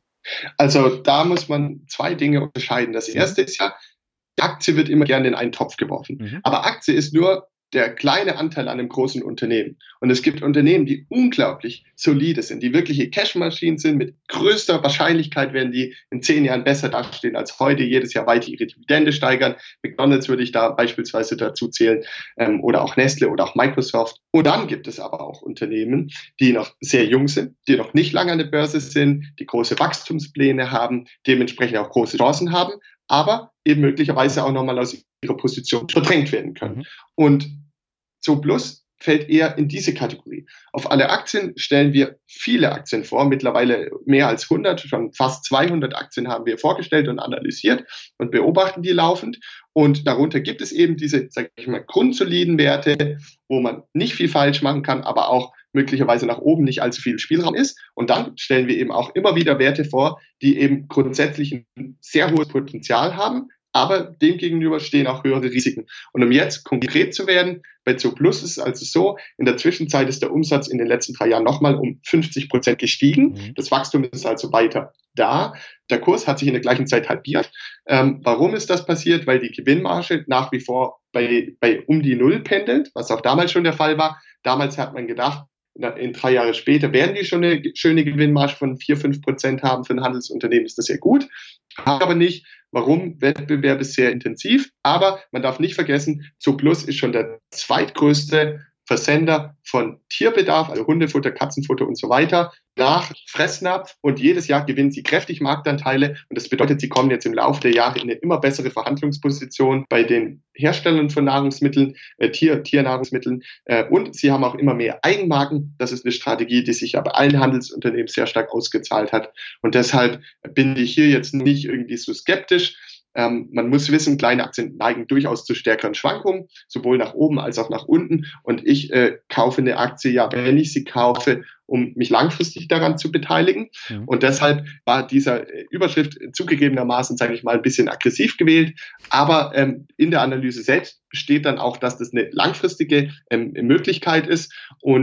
Also da muss man 2 Dinge unterscheiden. Das erste ist ja, die Aktie wird immer gerne in einen Topf geworfen. Aber Aktie ist nur der kleine Anteil an einem großen Unternehmen. Und es gibt Unternehmen, die unglaublich solide sind, die wirkliche Cashmaschinen sind. Mit größter Wahrscheinlichkeit werden die in 10 Jahren besser dastehen als heute, jedes Jahr weiter ihre Dividende steigern. McDonald's würde ich da beispielsweise dazu zählen, oder auch Nestle oder auch Microsoft. Und dann gibt es aber auch Unternehmen, die noch sehr jung sind, die noch nicht lange an der Börse sind, die große Wachstumspläne haben, dementsprechend auch große Chancen haben, aber eben möglicherweise auch nochmal aus ihrer Position verdrängt werden können. Und Zooplus fällt eher in diese Kategorie. Auf Alle Aktien stellen wir viele Aktien vor, mittlerweile mehr als 100, schon fast 200 Aktien haben wir vorgestellt und analysiert und beobachten die laufend. Und darunter gibt es eben diese, sage ich mal, grundsoliden Werte, wo man nicht viel falsch machen kann, aber auch möglicherweise nach oben nicht allzu viel Spielraum ist. Und dann stellen wir eben auch immer wieder Werte vor, die eben grundsätzlich ein sehr hohes Potenzial haben, aber demgegenüber stehen auch höhere Risiken. Und um jetzt konkret zu werden, bei Zooplus ist es also so, in der Zwischenzeit ist der Umsatz in den letzten 3 Jahren nochmal um 50% gestiegen. Das Wachstum ist also weiter da. Der Kurs hat sich in der gleichen Zeit halbiert. Warum ist das passiert? Weil die Gewinnmarge nach wie vor bei um die Null pendelt, was auch damals schon der Fall war. Damals hat man gedacht, in 3 Jahre später werden die schon eine schöne Gewinnmarge von 4-5% haben. Für ein Handelsunternehmen ist das sehr gut. Aber nicht. Warum? Wettbewerb ist sehr intensiv. Aber man darf nicht vergessen, Zooplus ist schon der zweitgrößte Versender von Tierbedarf, also Hundefutter, Katzenfutter und so weiter, nach Fressnapf. Und jedes Jahr gewinnen sie kräftig Marktanteile. Und das bedeutet, sie kommen jetzt im Laufe der Jahre in eine immer bessere Verhandlungsposition bei den Herstellern von Nahrungsmitteln, Tiernahrungsmitteln. Und sie haben auch immer mehr Eigenmarken. Das ist eine Strategie, die sich ja bei allen Handelsunternehmen sehr stark ausgezahlt hat. Und deshalb bin ich hier jetzt nicht irgendwie so skeptisch. Man muss wissen, kleine Aktien neigen durchaus zu stärkeren Schwankungen, sowohl nach oben als auch nach unten. Und ich kaufe eine Aktie, ja, wenn ich sie kaufe, um mich langfristig daran zu beteiligen. Und deshalb war dieser Überschrift zugegebenermaßen, sage ich mal, ein bisschen aggressiv gewählt. Aber in der Analyse selbst steht dann auch, dass das eine langfristige Möglichkeit ist. Und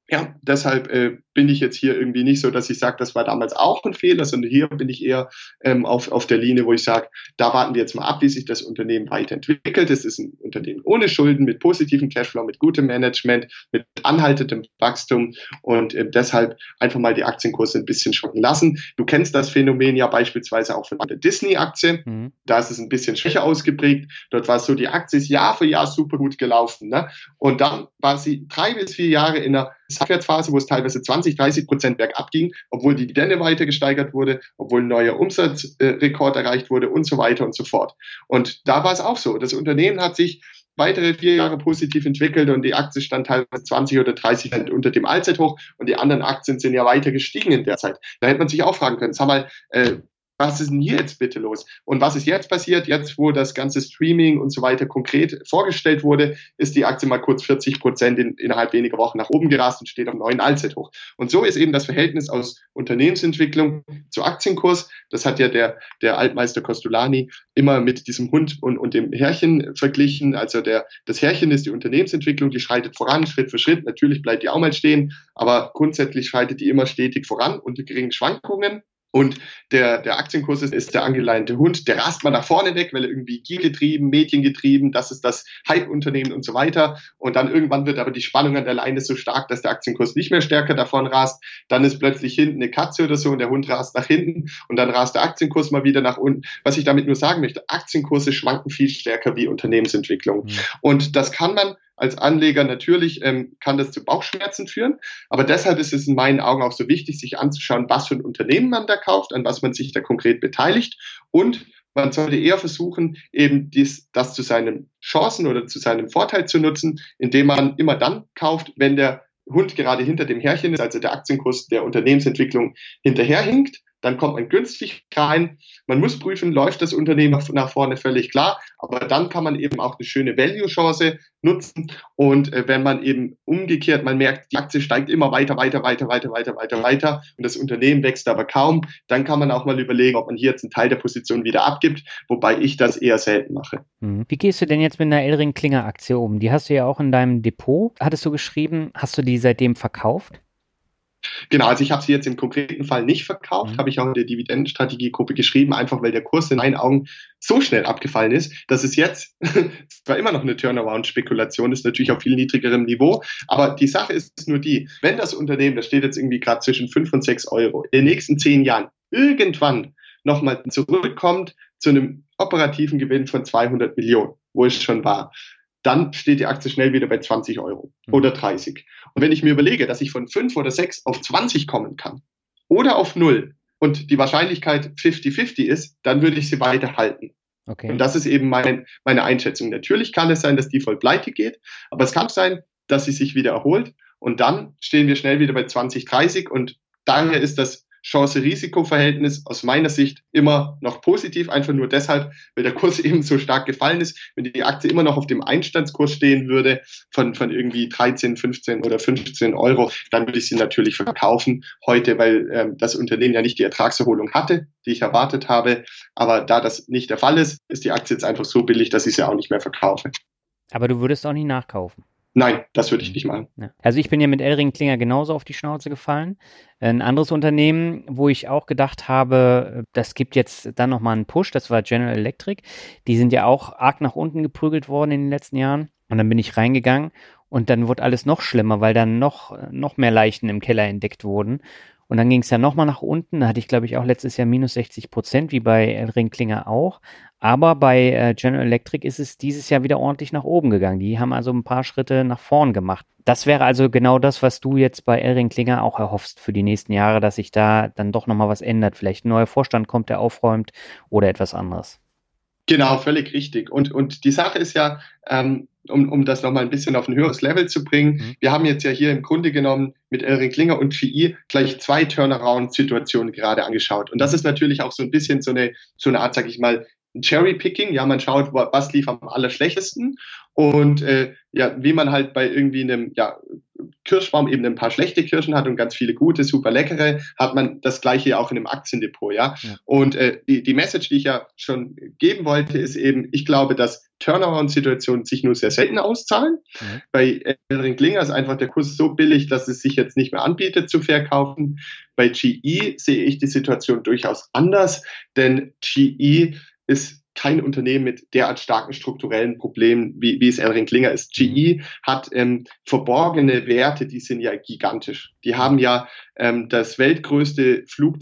Ja, deshalb bin ich jetzt hier irgendwie nicht so, dass ich sage, das war damals auch ein Fehler, sondern hier bin ich eher auf der Linie, wo ich sage, da warten wir jetzt mal ab, wie sich das Unternehmen weiterentwickelt. Es ist ein Unternehmen ohne Schulden, mit positivem Cashflow, mit gutem Management, mit anhaltendem Wachstum und deshalb einfach mal die Aktienkurse ein bisschen schocken lassen. Du kennst das Phänomen ja beispielsweise auch von der Disney-Aktie. Mhm. Da ist es ein bisschen schwächer ausgeprägt. Dort war es so, die Aktie ist Jahr für Jahr super gut gelaufen. Ne? Und dann war sie 3 bis 4 Jahre in einer Abwärtsphase, wo es teilweise 20-30% bergab ging, obwohl die Dividende weiter gesteigert wurde, obwohl ein neuer Umsatzrekord erreicht wurde und so weiter und so fort. Und da war es auch so. Das Unternehmen hat sich weitere 4 Jahre positiv entwickelt und die Aktie stand teilweise 20 oder 30% unter dem Allzeithoch und die anderen Aktien sind ja weiter gestiegen in der Zeit. Da hätte man sich auch fragen können, sag mal, was ist denn hier jetzt bitte los? Und was ist jetzt passiert? Jetzt, wo das ganze Streaming und so weiter konkret vorgestellt wurde, ist die Aktie mal kurz 40% innerhalb weniger Wochen nach oben gerast und steht auf einem neuen Allzeithoch. Und so ist eben das Verhältnis aus Unternehmensentwicklung zu Aktienkurs. Das hat ja der Altmeister Kostolany immer mit diesem Hund und dem Härchen verglichen. Also das Härchen ist die Unternehmensentwicklung, die schreitet voran, Schritt für Schritt. Natürlich bleibt die auch mal stehen, aber grundsätzlich schreitet die immer stetig voran unter geringen Schwankungen. Und der Aktienkurs ist der angeleinte Hund, der rast mal nach vorne weg, weil er irgendwie giergetrieben, mediengetrieben, das ist das Hype-Unternehmen und so weiter. Und dann irgendwann wird aber die Spannung an der Leine so stark, dass der Aktienkurs nicht mehr stärker davon rast. Dann ist plötzlich hinten eine Katze oder so und der Hund rast nach hinten und dann rast der Aktienkurs mal wieder nach unten. Was ich damit nur sagen möchte, Aktienkurse schwanken viel stärker wie Unternehmensentwicklung. Mhm. Und das kann man als Anleger natürlich, kann das zu Bauchschmerzen führen. Aber deshalb ist es in meinen Augen auch so wichtig, sich anzuschauen, was für ein Unternehmen man da kauft, an was man sich da konkret beteiligt. Und man sollte eher versuchen, eben das zu seinen Chancen oder zu seinem Vorteil zu nutzen, indem man immer dann kauft, wenn der Hund gerade hinter dem Härchen ist, also der Aktienkurs der Unternehmensentwicklung hinterherhinkt. Dann kommt man günstig rein. Man muss prüfen, läuft das Unternehmen nach vorne, völlig klar. Aber dann kann man eben auch eine schöne Value-Chance nutzen. Und wenn man eben umgekehrt, man merkt, die Aktie steigt immer weiter und das Unternehmen wächst aber kaum, dann kann man auch mal überlegen, ob man hier jetzt einen Teil der Position wieder abgibt, wobei ich das eher selten mache. Wie gehst du denn jetzt mit einer Elring-Klinger-Aktie um? Die hast du ja auch in deinem Depot, hattest du geschrieben. Hast du die seitdem verkauft? Genau, also ich habe sie jetzt im konkreten Fall nicht verkauft, habe ich auch in der Dividendenstrategiegruppe geschrieben, einfach weil der Kurs in meinen Augen so schnell abgefallen ist, dass es jetzt zwar immer noch eine Turnaround-Spekulation ist, natürlich auf viel niedrigerem Niveau, aber die Sache ist nur die, wenn das Unternehmen, das steht jetzt irgendwie gerade zwischen 5 und 6 Euro, in den nächsten 10 Jahren irgendwann nochmal zurückkommt zu einem operativen Gewinn von 200 Millionen, wo es schon war, dann steht die Aktie schnell wieder bei 20 Euro oder 30. Und wenn ich mir überlege, dass ich von 5 oder 6 auf 20 kommen kann oder auf 0 und die Wahrscheinlichkeit 50-50 ist, dann würde ich sie weiterhalten. Okay. Und das ist eben meine Einschätzung. Natürlich kann es sein, dass die voll pleite geht, aber es kann sein, dass sie sich wieder erholt und dann stehen wir schnell wieder bei 20, 30 und daher ist das Chance-Risiko-Verhältnis aus meiner Sicht immer noch positiv, einfach nur deshalb, weil der Kurs eben so stark gefallen ist. Wenn die Aktie immer noch auf dem Einstandskurs stehen würde von irgendwie 13, 15 oder 15 Euro, dann würde ich sie natürlich verkaufen heute, weil das Unternehmen ja nicht die Ertragserholung hatte, die ich erwartet habe. Aber da das nicht der Fall ist, ist die Aktie jetzt einfach so billig, dass ich sie auch nicht mehr verkaufe. Aber du würdest auch nicht nachkaufen? Nein, das würde ich nicht machen. Ja. Also ich bin ja mit Elring-Klinger genauso auf die Schnauze gefallen. Ein anderes Unternehmen, wo ich auch gedacht habe, das gibt jetzt dann nochmal einen Push, das war General Electric. Die sind ja auch arg nach unten geprügelt worden in den letzten Jahren. Und dann bin ich reingegangen und dann wurde alles noch schlimmer, weil dann noch mehr Leichen im Keller entdeckt wurden. Und dann ging es ja nochmal nach unten. Da hatte ich, glaube ich, auch letztes Jahr minus 60%, wie bei Elring-Klinger auch. Aber bei General Electric ist es dieses Jahr wieder ordentlich nach oben gegangen. Die haben also ein paar Schritte nach vorn gemacht. Das wäre also genau das, was du jetzt bei Elring-Klinger auch erhoffst für die nächsten Jahre, dass sich da dann doch nochmal was ändert. Vielleicht ein neuer Vorstand kommt, der aufräumt oder etwas anderes. Genau, völlig richtig. Und die Sache ist ja, um das nochmal ein bisschen auf ein höheres Level zu bringen, wir haben jetzt ja hier im Grunde genommen mit Elring-Klinger und GE gleich 2 Turnaround-Situationen gerade angeschaut. Und das ist natürlich auch so ein bisschen so eine Art, sag ich mal, Cherry-Picking, ja, man schaut, was lief am allerschlechtesten und wie man halt bei irgendwie einem Kirschbaum eben ein paar schlechte Kirschen hat und ganz viele gute, super leckere, hat man das gleiche auch in einem Aktiendepot, ja. Und die Message, die ich ja schon geben wollte, ist eben, ich glaube, dass Turnaround-Situationen sich nur sehr selten auszahlen. Bei ElringKlinger ist einfach der Kurs so billig, dass es sich jetzt nicht mehr anbietet zu verkaufen. Bei GE sehe ich die Situation durchaus anders, denn GE ist kein Unternehmen mit derart starken strukturellen Problemen, wie es ElringKlinger ist. GE hat verborgene Werte, die sind ja gigantisch. Die haben ja das weltgrößte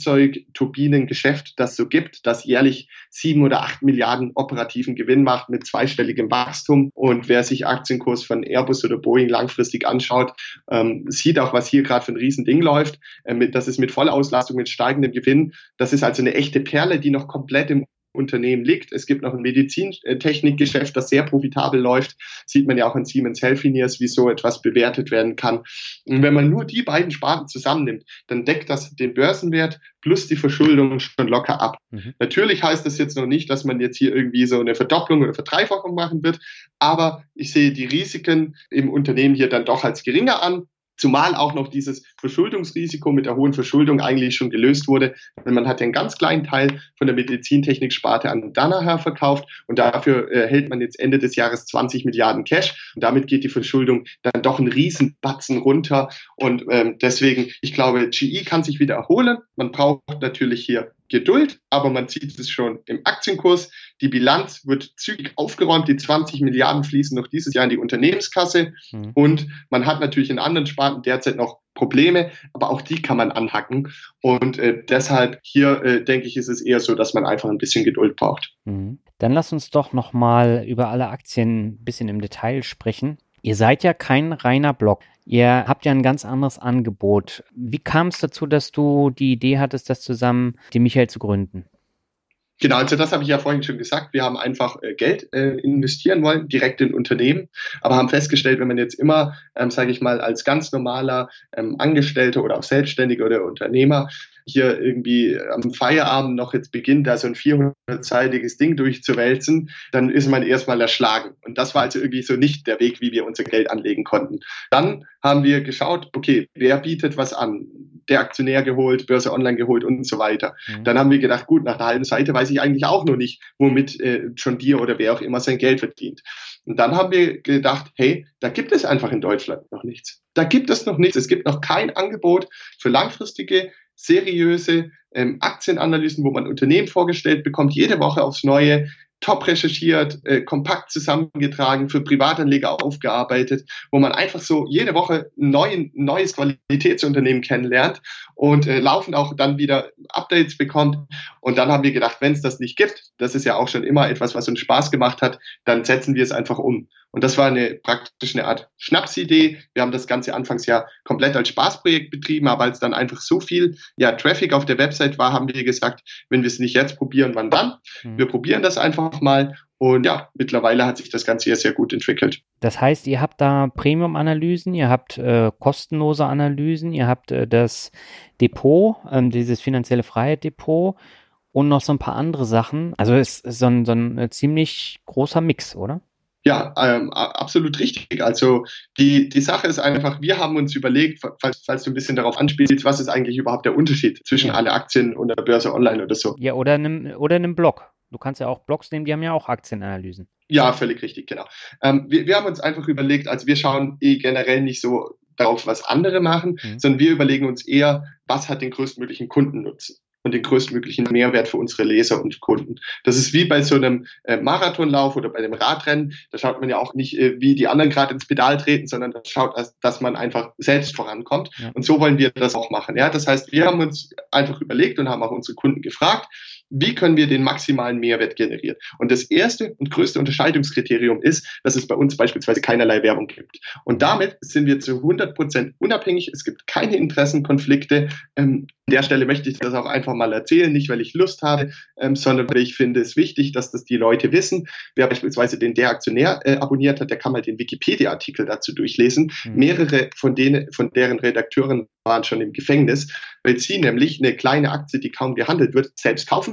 Flugzeugturbinengeschäft, das so gibt, das jährlich 7 oder 8 Milliarden operativen Gewinn macht mit zweistelligem Wachstum. Und wer sich Aktienkurs von Airbus oder Boeing langfristig anschaut, sieht auch, was hier gerade für ein Riesending läuft. Das ist mit Vollauslastung, mit steigendem Gewinn. Das ist also eine echte Perle, die noch komplett im Unternehmen liegt. Es gibt noch ein Medizintechnikgeschäft, das sehr profitabel läuft. Sieht man ja auch an Siemens Healthineers, wie so etwas bewertet werden kann. Und wenn man nur die beiden Sparten zusammennimmt, dann deckt das den Börsenwert plus die Verschuldung schon locker ab. Natürlich heißt das jetzt noch nicht, dass man jetzt hier irgendwie so eine Verdopplung oder Verdreifachung machen wird, aber ich sehe die Risiken im Unternehmen hier dann doch als geringer an. Zumal auch noch dieses Verschuldungsrisiko mit der hohen Verschuldung eigentlich schon gelöst wurde. Man hat ja einen ganz kleinen Teil von der Medizintechnik-Sparte an Danaher verkauft und dafür hält man jetzt Ende des Jahres 20 Milliarden Cash und damit geht die Verschuldung dann doch einen Riesenbatzen runter und deswegen, ich glaube, GE kann sich wieder erholen. Man braucht natürlich hier Geduld, aber man sieht es schon im Aktienkurs. Die Bilanz wird zügig aufgeräumt. Die 20 Milliarden fließen noch dieses Jahr in die Unternehmenskasse. Und man hat natürlich in anderen Sparten derzeit noch Probleme, aber auch die kann man anhacken. Und deshalb hier, denke ich, ist es eher so, dass man einfach ein bisschen Geduld braucht. Dann lass uns doch nochmal über alle Aktien ein bisschen im Detail sprechen. Ihr seid ja kein reiner Blog. Ihr habt ja ein ganz anderes Angebot. Wie kam es dazu, dass du die Idee hattest, das zusammen mit dem Michael zu gründen? Genau, also das habe ich ja vorhin schon gesagt. Wir haben einfach Geld investieren wollen, direkt in Unternehmen, aber haben festgestellt, wenn man jetzt immer, sage ich mal, als ganz normaler Angestellter oder auch Selbstständiger oder Unternehmer hier irgendwie am Feierabend noch jetzt beginnt, da so ein 400-seitiges Ding durchzuwälzen, dann ist man erstmal erschlagen. Und das war also irgendwie so nicht der Weg, wie wir unser Geld anlegen konnten. Dann haben wir geschaut, okay, wer bietet was an? Der Aktionär geholt, Börse Online geholt und so weiter. Dann haben wir gedacht, gut, nach einer halben Seite weiß ich eigentlich auch noch nicht, womit John Deere oder wer auch immer sein Geld verdient. Und dann haben wir gedacht, hey, da gibt es einfach in Deutschland noch nichts. Da gibt es noch nichts. Es gibt noch kein Angebot für langfristige, seriöse Aktienanalysen, wo man Unternehmen vorgestellt bekommt, jede Woche aufs Neue, top recherchiert, kompakt zusammengetragen, für Privatanleger aufgearbeitet, wo man einfach so jede Woche ein neues Qualitätsunternehmen kennenlernt und laufend auch dann wieder Updates bekommt. Und dann haben wir gedacht, wenn es das nicht gibt, das ist ja auch schon immer etwas, was uns Spaß gemacht hat, dann setzen wir es einfach um. Und das war praktisch eine Art Schnapsidee. Wir haben das Ganze anfangs ja komplett als Spaßprojekt betrieben, aber als dann einfach so viel Traffic auf der Website war, haben wir gesagt, wenn wir es nicht jetzt probieren, wann dann? Wir probieren das einfach mal. Und ja, mittlerweile hat sich das Ganze ja sehr gut entwickelt. Das heißt, ihr habt da Premium-Analysen, ihr habt kostenlose Analysen, ihr habt das Depot, dieses finanzielle Freiheit-Depot und noch so ein paar andere Sachen. Also es ist so ein ziemlich großer Mix, oder? Ja, absolut richtig. Also die Sache ist einfach, wir haben uns überlegt, falls du ein bisschen darauf anspielst, was ist eigentlich überhaupt der Unterschied zwischen alle Aktien und der Börse Online oder so. Ja, oder einem Blog. Du kannst ja auch Blogs nehmen, die haben ja auch Aktienanalysen. Ja, völlig richtig, genau. Wir haben uns einfach überlegt, also wir schauen generell nicht so darauf, was andere machen, sondern wir überlegen uns eher, was hat den größtmöglichen Kundennutzen und den größtmöglichen Mehrwert für unsere Leser und Kunden. Das ist wie bei so einem Marathonlauf oder bei einem Radrennen. Da schaut man ja auch nicht, wie die anderen gerade ins Pedal treten, sondern da schaut, dass man einfach selbst vorankommt. Ja. Und so wollen wir das auch machen. Ja, das heißt, wir haben uns einfach überlegt und haben auch unsere Kunden gefragt, wie können wir den maximalen Mehrwert generieren? Und das erste und größte Unterscheidungskriterium ist, dass es bei uns beispielsweise keinerlei Werbung gibt. Und damit sind wir zu 100% unabhängig. Es gibt keine Interessenkonflikte. An der Stelle möchte ich das auch einfach mal erzählen, nicht weil ich Lust habe, sondern weil ich finde es wichtig, dass das die Leute wissen. Wer beispielsweise den Der Aktionär abonniert hat, der kann mal den Wikipedia-Artikel dazu durchlesen. Mehrere von deren Redakteuren waren schon im Gefängnis, weil sie nämlich eine kleine Aktie, die kaum gehandelt wird, selbst kaufen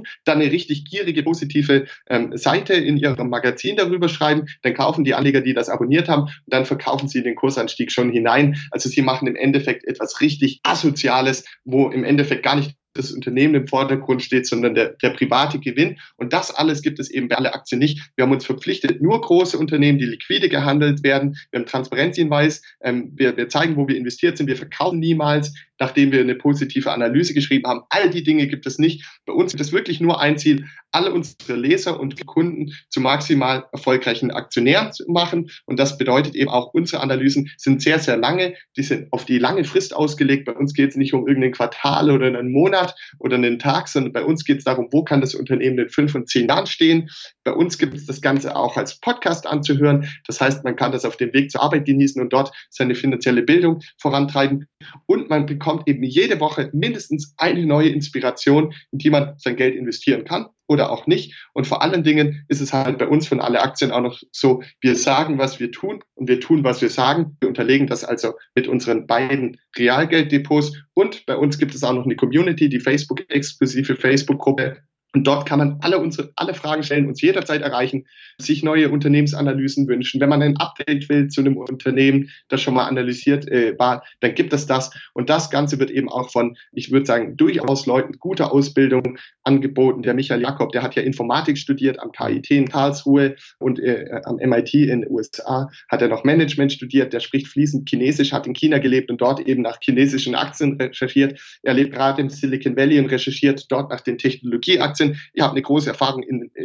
dann eine richtig gierige, positive Seite in ihrem Magazin darüber schreiben, dann kaufen die Anleger, die das abonniert haben, und dann verkaufen sie den Kursanstieg schon hinein. Also sie machen im Endeffekt etwas richtig Asoziales, wo im Endeffekt gar nicht das Unternehmen im Vordergrund steht, sondern der private Gewinn. Und das alles gibt es eben bei alle Aktien nicht. Wir haben uns verpflichtet, nur große Unternehmen, die liquide gehandelt werden. Wir haben Transparenzhinweis. Wir zeigen, wo wir investiert sind. Wir verkaufen niemals, nachdem wir eine positive Analyse geschrieben haben. All die Dinge gibt es nicht. Bei uns gibt es wirklich nur ein Ziel, alle unsere Leser und Kunden zu maximal erfolgreichen Aktionären zu machen. Und das bedeutet eben auch, unsere Analysen sind sehr, sehr lange. Die sind auf die lange Frist ausgelegt. Bei uns geht es nicht um irgendein Quartal oder einen Monat oder einen Tag, sondern bei uns geht es darum, wo kann das Unternehmen in 5 und 10 Jahren stehen. Bei uns gibt es das Ganze auch als Podcast anzuhören. Das heißt, man kann das auf dem Weg zur Arbeit genießen und dort seine finanzielle Bildung vorantreiben. Und man bekommt eben jede Woche mindestens eine neue Inspiration, in die man sein Geld investieren kann oder auch nicht. Und vor allen Dingen ist es halt bei uns von alle Aktien auch noch so, wir sagen, was wir tun und wir tun, was wir sagen. Wir unterlegen das also mit unseren beiden Realgelddepots. Und bei uns gibt es auch noch eine Community, die Facebook-exklusive Facebook-Gruppe. Und dort kann man alle Fragen stellen, uns jederzeit erreichen, sich neue Unternehmensanalysen wünschen. Wenn man ein Update will zu einem Unternehmen, das schon mal analysiert war, dann gibt es das. Und das Ganze wird eben auch von, ich würde sagen, durchaus Leuten guter Ausbildung angeboten. Der Michael Jakob, der hat ja Informatik studiert am KIT in Karlsruhe und am MIT in den USA hat er noch Management studiert. Der spricht fließend Chinesisch, hat in China gelebt und dort eben nach chinesischen Aktien recherchiert. Er lebt gerade im Silicon Valley und recherchiert dort nach den Technologieaktien. Ich habe eine große Erfahrung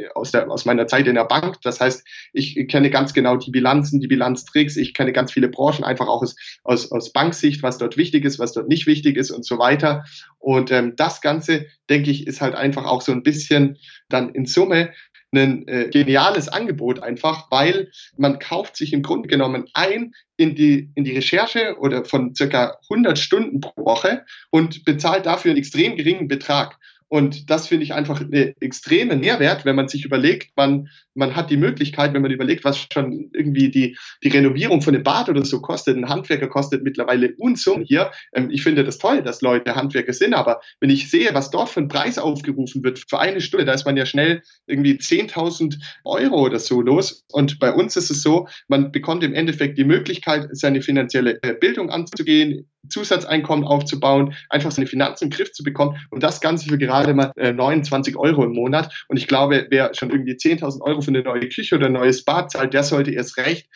aus meiner Zeit in der Bank. Das heißt, ich kenne ganz genau die Bilanzen, die Bilanztricks. Ich kenne ganz viele Branchen, einfach auch aus Banksicht, was dort wichtig ist, was dort nicht wichtig ist und so weiter. Und das Ganze, denke ich, ist halt einfach auch so ein bisschen dann in Summe ein geniales Angebot einfach, weil man kauft sich im Grunde genommen ein in die Recherche oder von circa 100 Stunden pro Woche und bezahlt dafür einen extrem geringen Betrag. Und das finde ich einfach einen extremen Mehrwert, wenn man sich überlegt, man hat die Möglichkeit, wenn man überlegt, was schon irgendwie die Renovierung von einem Bad oder so kostet. Ein Handwerker kostet mittlerweile Unsummen hier. Ich finde das toll, dass Leute Handwerker sind, aber wenn ich sehe, was dort für ein Preis aufgerufen wird für eine Stunde, da ist man ja schnell irgendwie 10.000 Euro oder so los. Und bei uns ist es so, man bekommt im Endeffekt die Möglichkeit, seine finanzielle Bildung anzugehen, Zusatzeinkommen aufzubauen, einfach seine Finanzen im Griff zu bekommen und das Ganze für gerade mal 29 Euro im Monat. Und ich glaube, wer schon irgendwie 10.000 Euro für eine neue Küche oder ein neues Bad zahlt, der sollte erst recht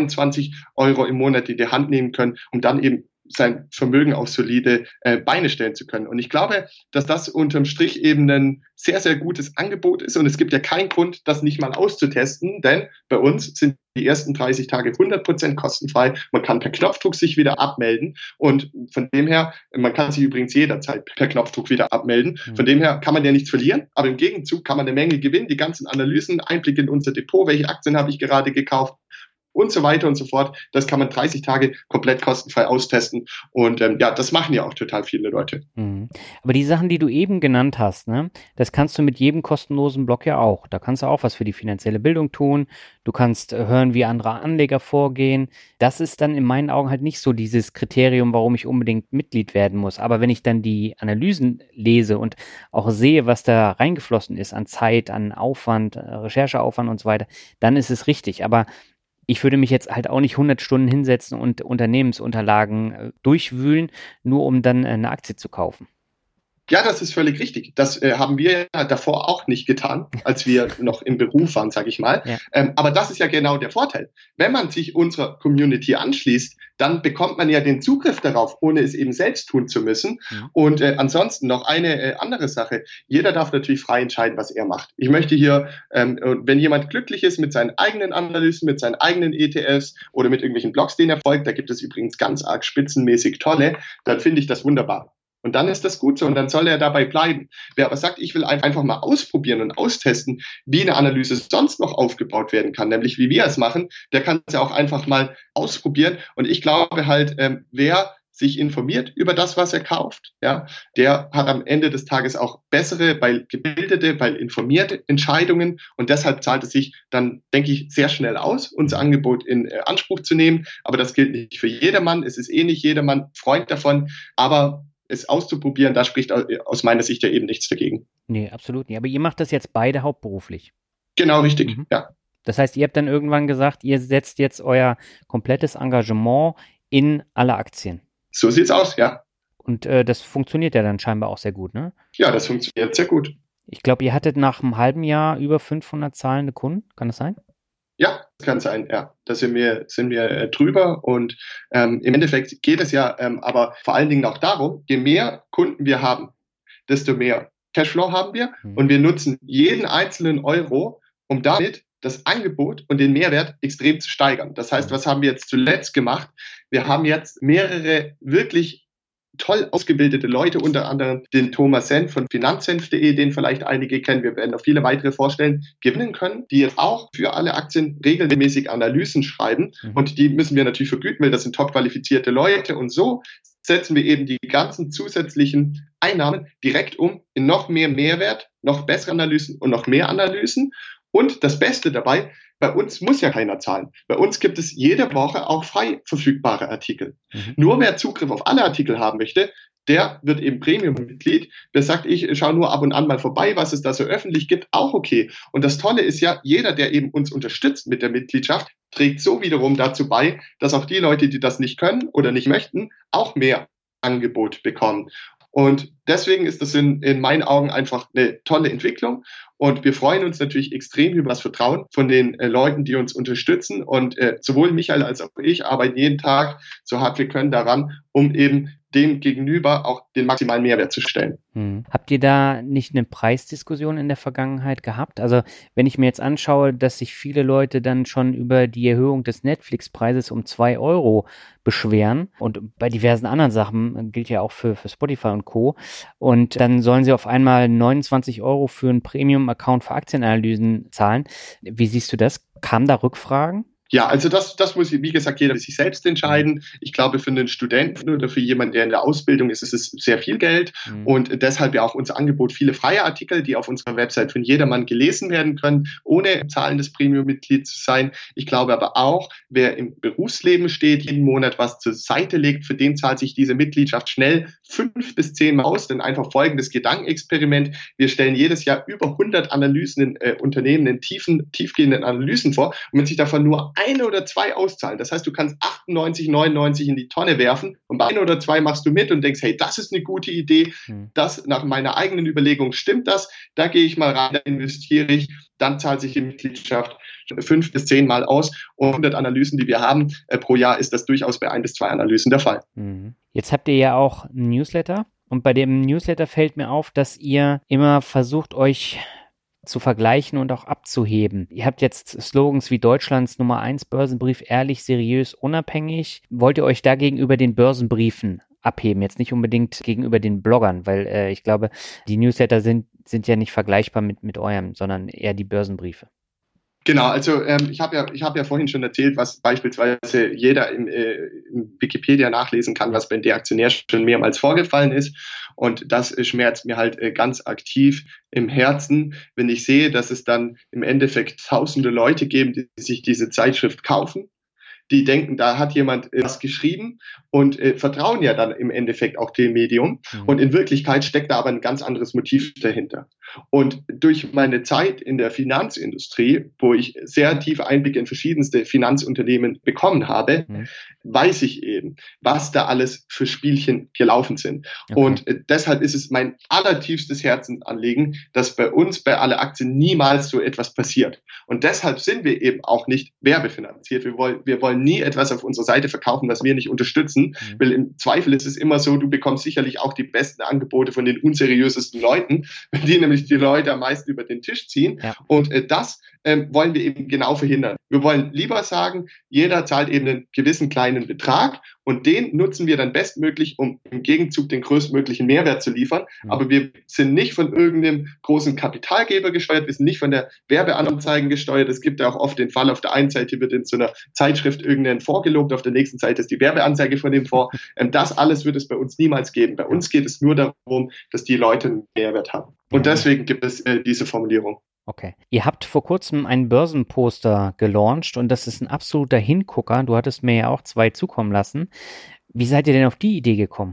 29 Euro im Monat in die Hand nehmen können, um dann eben sein Vermögen auf solide Beine stellen zu können. Und ich glaube, dass das unterm Strich eben ein sehr, sehr gutes Angebot ist. Und es gibt ja keinen Grund, das nicht mal auszutesten, denn bei uns sind die ersten 30 Tage 100% kostenfrei. Man kann per Knopfdruck sich wieder abmelden. Und von dem her, man kann sich übrigens jederzeit per Knopfdruck wieder abmelden. Von dem her kann man ja nichts verlieren, aber im Gegenzug kann man eine Menge gewinnen. Die ganzen Analysen, Einblick in unser Depot, welche Aktien habe ich gerade gekauft, und so weiter und so fort. Das kann man 30 Tage komplett kostenfrei austesten. Und das machen ja auch total viele Leute. Aber die Sachen, die du eben genannt hast, ne, das kannst du mit jedem kostenlosen Blog ja auch. Da kannst du auch was für die finanzielle Bildung tun. Du kannst hören, wie andere Anleger vorgehen. Das ist dann in meinen Augen halt nicht so dieses Kriterium, warum ich unbedingt Mitglied werden muss. Aber wenn ich dann die Analysen lese und auch sehe, was da reingeflossen ist an Zeit, an Aufwand, Rechercheaufwand und so weiter, dann ist es richtig. Aber ich würde mich jetzt halt auch nicht 100 Stunden hinsetzen und Unternehmensunterlagen durchwühlen, nur um dann eine Aktie zu kaufen. Ja, das ist völlig richtig. Das haben wir ja davor auch nicht getan, als wir noch im Beruf waren, sage ich mal. Ja. Aber das ist ja genau der Vorteil. Wenn man sich unserer Community anschließt, dann bekommt man ja den Zugriff darauf, ohne es eben selbst tun zu müssen. Ja. Und ansonsten noch eine andere Sache. Jeder darf natürlich frei entscheiden, was er macht. Ich möchte hier, wenn jemand glücklich ist mit seinen eigenen Analysen, mit seinen eigenen ETFs oder mit irgendwelchen Blogs, denen er folgt, da gibt es übrigens ganz arg spitzenmäßig tolle, dann finde ich das wunderbar. Und dann ist das gut so und dann soll er dabei bleiben. Wer aber sagt, ich will einfach mal ausprobieren und austesten, wie eine Analyse sonst noch aufgebaut werden kann, nämlich wie wir es machen, der kann es ja auch einfach mal ausprobieren. Und ich glaube halt, wer sich informiert über das, was er kauft, ja, der hat am Ende des Tages auch bessere, weil gebildete, weil informierte Entscheidungen und deshalb zahlt es sich dann, denke ich, sehr schnell aus, unser Angebot in Anspruch zu nehmen. Aber das gilt nicht für jedermann. Es ist nicht jedermann Freund davon, aber es auszuprobieren, da spricht aus meiner Sicht ja eben nichts dagegen. Nee, absolut nicht. Aber ihr macht das jetzt beide hauptberuflich. Genau, richtig, ja. Das heißt, ihr habt dann irgendwann gesagt, ihr setzt jetzt euer komplettes Engagement in alle Aktien. So sieht's aus, ja. Und das funktioniert ja dann scheinbar auch sehr gut, ne? Ja, das funktioniert sehr gut. Ich glaube, ihr hattet nach einem halben Jahr über 500 zahlende Kunden. Kann das sein? Ja, das kann sein, ja. Da sind wir drüber und im Endeffekt geht es ja aber vor allen Dingen auch darum, je mehr Kunden wir haben, desto mehr Cashflow haben wir und wir nutzen jeden einzelnen Euro, um damit das Angebot und den Mehrwert extrem zu steigern. Das heißt, was haben wir jetzt zuletzt gemacht? Wir haben jetzt mehrere wirklich toll ausgebildete Leute, unter anderem den Thomas Senf von finanzsenf.de, den vielleicht einige kennen. Wir werden noch viele weitere vorstellen, gewinnen können, die jetzt auch für alle Aktien regelmäßig Analysen schreiben. Und die müssen wir natürlich vergüten, weil das sind top qualifizierte Leute. Und so setzen wir eben die ganzen zusätzlichen Einnahmen direkt um in noch mehr Mehrwert, noch bessere Analysen und noch mehr Analysen. Und das Beste dabei, bei uns muss ja keiner zahlen. Bei uns gibt es jede Woche auch frei verfügbare Artikel. Nur wer Zugriff auf alle Artikel haben möchte, der wird eben Premium-Mitglied. Wer sagt, ich schaue nur ab und an mal vorbei, was es da so öffentlich gibt, auch okay. Und das Tolle ist ja, jeder, der eben uns unterstützt mit der Mitgliedschaft, trägt so wiederum dazu bei, dass auch die Leute, die das nicht können oder nicht möchten, auch mehr Angebot bekommen. Und deswegen ist das in meinen Augen einfach eine tolle Entwicklung. Und wir freuen uns natürlich extrem über das Vertrauen von den Leuten, die uns unterstützen. Und sowohl Michael als auch ich arbeiten jeden Tag so hart wir können daran, um eben dem gegenüber auch den maximalen Mehrwert zu stellen. Habt ihr da nicht eine Preisdiskussion in der Vergangenheit gehabt? Also wenn ich mir jetzt anschaue, dass sich viele Leute dann schon über die Erhöhung des Netflix-Preises um 2 Euro beschweren und bei diversen anderen Sachen, gilt ja auch für Spotify und Co. Und dann sollen sie auf einmal 29 Euro für einen Premium-Account für Aktienanalysen zahlen. Wie siehst du das? Kamen da Rückfragen? Ja, also das muss, wie gesagt, jeder für sich selbst entscheiden. Ich glaube, für einen Studenten oder für jemanden, der in der Ausbildung ist, ist es sehr viel Geld. Und deshalb ja auch unser Angebot, viele freie Artikel, die auf unserer Website von jedermann gelesen werden können, ohne zahlendes Premium-Mitglied zu sein. Ich glaube aber auch, wer im Berufsleben steht, jeden Monat was zur Seite legt, für den zahlt sich diese Mitgliedschaft schnell 5 bis 10 Mal aus. Denn einfach folgendes Gedankenexperiment. Wir stellen jedes Jahr über 100 Analysen in Unternehmen, in tiefgehenden Analysen vor. Und wenn sich davon nur 1 oder 2 auszahlen. Das heißt, du kannst 98, 99 in die Tonne werfen und bei 1 oder 2 machst du mit und denkst, hey, das ist eine gute Idee, das nach meiner eigenen Überlegung stimmt das, da gehe ich mal rein, da investiere ich, dann zahlt sich die Mitgliedschaft 5 bis 10 Mal aus und 100 Analysen, die wir haben pro Jahr, ist das durchaus bei 1 bis 2 Analysen der Fall. Jetzt habt ihr ja auch einen Newsletter und bei dem Newsletter fällt mir auf, dass ihr immer versucht, euch zu vergleichen und auch abzuheben. Ihr habt jetzt Slogans wie Deutschlands Nummer 1 Börsenbrief, ehrlich, seriös, unabhängig. Wollt ihr euch da gegenüber den Börsenbriefen abheben? Jetzt nicht unbedingt gegenüber den Bloggern, weil ich glaube, die Newsletter sind ja nicht vergleichbar mit eurem, sondern eher die Börsenbriefe. Genau, also ich habe ja vorhin schon erzählt, was beispielsweise jeder im Wikipedia nachlesen kann, was bei der Aktionär schon mehrmals vorgefallen ist. Und das schmerzt mir halt ganz aktiv im Herzen, wenn ich sehe, dass es dann im Endeffekt tausende Leute geben, die sich diese Zeitschrift kaufen. Die denken, da hat jemand was geschrieben und vertrauen ja dann im Endeffekt auch dem Medium. Und in Wirklichkeit steckt da aber ein ganz anderes Motiv dahinter. Und durch meine Zeit in der Finanzindustrie, wo ich sehr tiefe Einblicke in verschiedenste Finanzunternehmen bekommen habe, weiß ich eben, was da alles für Spielchen gelaufen sind. Okay. Und deshalb ist es mein allertiefstes Herzensanliegen, dass bei uns bei alle Aktien niemals so etwas passiert. Und deshalb sind wir eben auch nicht werbefinanziert. Wir wollen nie etwas auf unserer Seite verkaufen, was wir nicht unterstützen, weil im Zweifel ist es immer so, du bekommst sicherlich auch die besten Angebote von den unseriösesten Leuten, die nämlich die Leute am meisten über den Tisch ziehen. Ja. Und das wollen wir eben genau verhindern. Wir wollen lieber sagen, jeder zahlt eben einen gewissen kleinen Betrag und den nutzen wir dann bestmöglich, um im Gegenzug den größtmöglichen Mehrwert zu liefern. Aber wir sind nicht von irgendeinem großen Kapitalgeber gesteuert, wir sind nicht von der Werbeanzeigen gesteuert. Es gibt ja auch oft den Fall, auf der einen Seite wird in so einer Zeitschrift irgendein Fonds gelobt, auf der nächsten Seite ist die Werbeanzeige von dem Fonds. Das alles wird es bei uns niemals geben. Bei uns geht es nur darum, dass die Leute einen Mehrwert haben. Und deswegen gibt es diese Formulierung. Okay. Ihr habt vor kurzem einen Börsenposter gelauncht und das ist ein absoluter Hingucker. Du hattest mir ja auch 2 zukommen lassen. Wie seid ihr denn auf die Idee gekommen?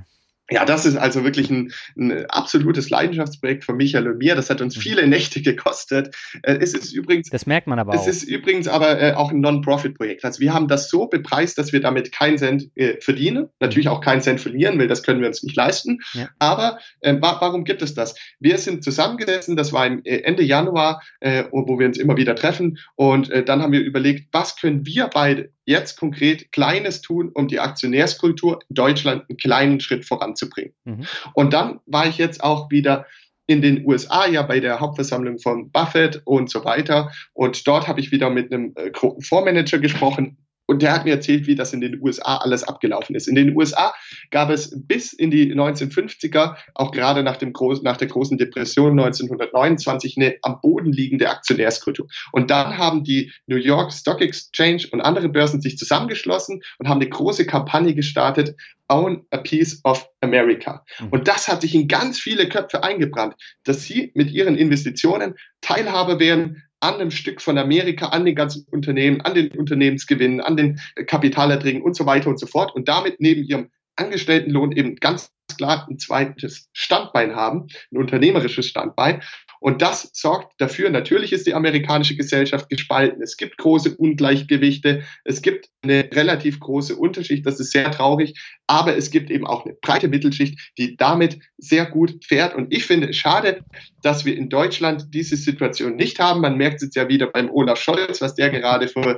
Ja, das ist also wirklich ein absolutes Leidenschaftsprojekt von Michael und mir. Das hat uns viele Nächte gekostet. Es ist übrigens, Das merkt man aber es auch. ist übrigens aber auch ein Non-Profit-Projekt. Also wir haben das so bepreist, dass wir damit keinen Cent verdienen, natürlich auch keinen Cent verlieren, weil das können wir uns nicht leisten. Ja. Aber warum gibt es das? Wir sind zusammengesessen, das war im Ende Januar, wo wir uns immer wieder treffen. Und dann haben wir überlegt, was können wir beide jetzt konkret Kleines tun, um die Aktionärskultur in Deutschland einen kleinen Schritt voranzubringen. Und dann war ich jetzt auch wieder in den USA, ja bei der Hauptversammlung von Buffett und so weiter. Und dort habe ich wieder mit einem Fondsmanager gesprochen. Und der hat mir erzählt, wie das in den USA alles abgelaufen ist. In den USA gab es bis in die 1950er, auch gerade nach der großen Depression 1929, eine am Boden liegende Aktionärskultur. Und dann haben die New York Stock Exchange und andere Börsen sich zusammengeschlossen und haben eine große Kampagne gestartet, Own a Piece of America. Und das hat sich in ganz viele Köpfe eingebrannt, dass sie mit ihren Investitionen Teilhaber werden an einem Stück von Amerika, an den ganzen Unternehmen, an den Unternehmensgewinnen, an den Kapitalerträgen und so weiter und so fort und damit neben ihrem Angestelltenlohn eben ganz klar ein zweites Standbein haben, ein unternehmerisches Standbein. Und das sorgt dafür, natürlich ist die amerikanische Gesellschaft gespalten. Es gibt große Ungleichgewichte. Es gibt eine relativ große Unterschicht. Das ist sehr traurig. Aber es gibt eben auch eine breite Mittelschicht, die damit sehr gut fährt. Und ich finde es schade, dass wir in Deutschland diese Situation nicht haben. Man merkt es jetzt ja wieder beim Olaf Scholz, was der gerade für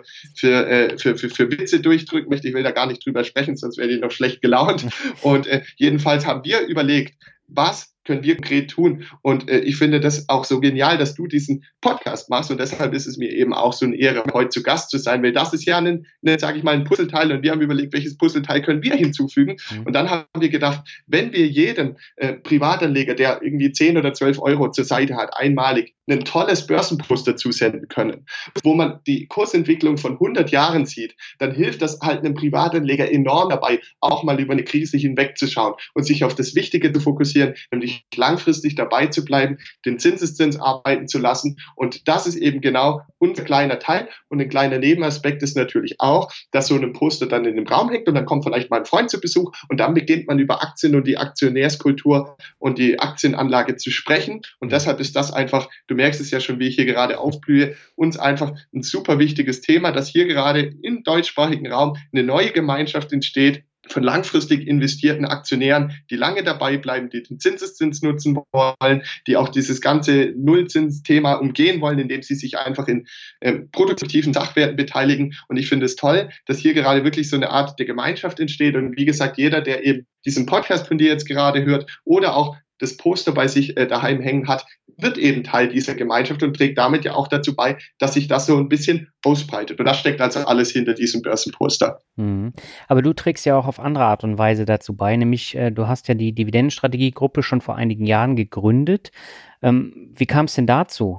Witze durchdrücken möchte. Ich will da gar nicht drüber sprechen, sonst werde ich noch schlecht gelaunt. Und jedenfalls haben wir überlegt, was können wir konkret tun? Und ich finde das auch so genial, dass du diesen Podcast machst und deshalb ist es mir eben auch so eine Ehre, heute zu Gast zu sein, weil das ist ja sage ich mal, ein Puzzleteil und wir haben überlegt, welches Puzzleteil können wir hinzufügen und dann haben wir gedacht, wenn wir jedem Privatanleger, der irgendwie 10 oder 12 Euro zur Seite hat, einmalig ein tolles Börsenposter zusenden können, wo man die Kursentwicklung von 100 Jahren sieht, dann hilft das halt einem Privatanleger enorm dabei, auch mal über eine Krise hinwegzuschauen und sich auf das Wichtige zu fokussieren, nämlich langfristig dabei zu bleiben, den Zinseszins arbeiten zu lassen. Und das ist eben genau unser kleiner Teil. Und ein kleiner Nebenaspekt ist natürlich auch, dass so ein Poster dann in dem Raum hängt und dann kommt vielleicht mal ein Freund zu Besuch und dann beginnt man über Aktien und die Aktionärskultur und die Aktienanlage zu sprechen. Und deshalb ist das einfach, du merkst es ja schon, wie ich hier gerade aufblühe, uns einfach ein super wichtiges Thema, dass hier gerade im deutschsprachigen Raum eine neue Gemeinschaft entsteht, von langfristig investierten Aktionären, die lange dabei bleiben, die den Zinseszins nutzen wollen, die auch dieses ganze Nullzinsthema umgehen wollen, indem sie sich einfach in produktiven Sachwerten beteiligen. Und ich finde es toll, dass hier gerade wirklich so eine Art der Gemeinschaft entsteht. Und wie gesagt, jeder, der eben diesen Podcast von dir jetzt gerade hört oder auch das Poster bei sich daheim hängen hat, wird eben Teil dieser Gemeinschaft und trägt damit ja auch dazu bei, dass sich das so ein bisschen ausbreitet. Und das steckt also alles hinter diesem Börsenposter. Aber du trägst ja auch auf andere Art und Weise dazu bei, nämlich du hast ja die Dividendenstrategiegruppe schon vor einigen Jahren gegründet. Wie kam es denn dazu?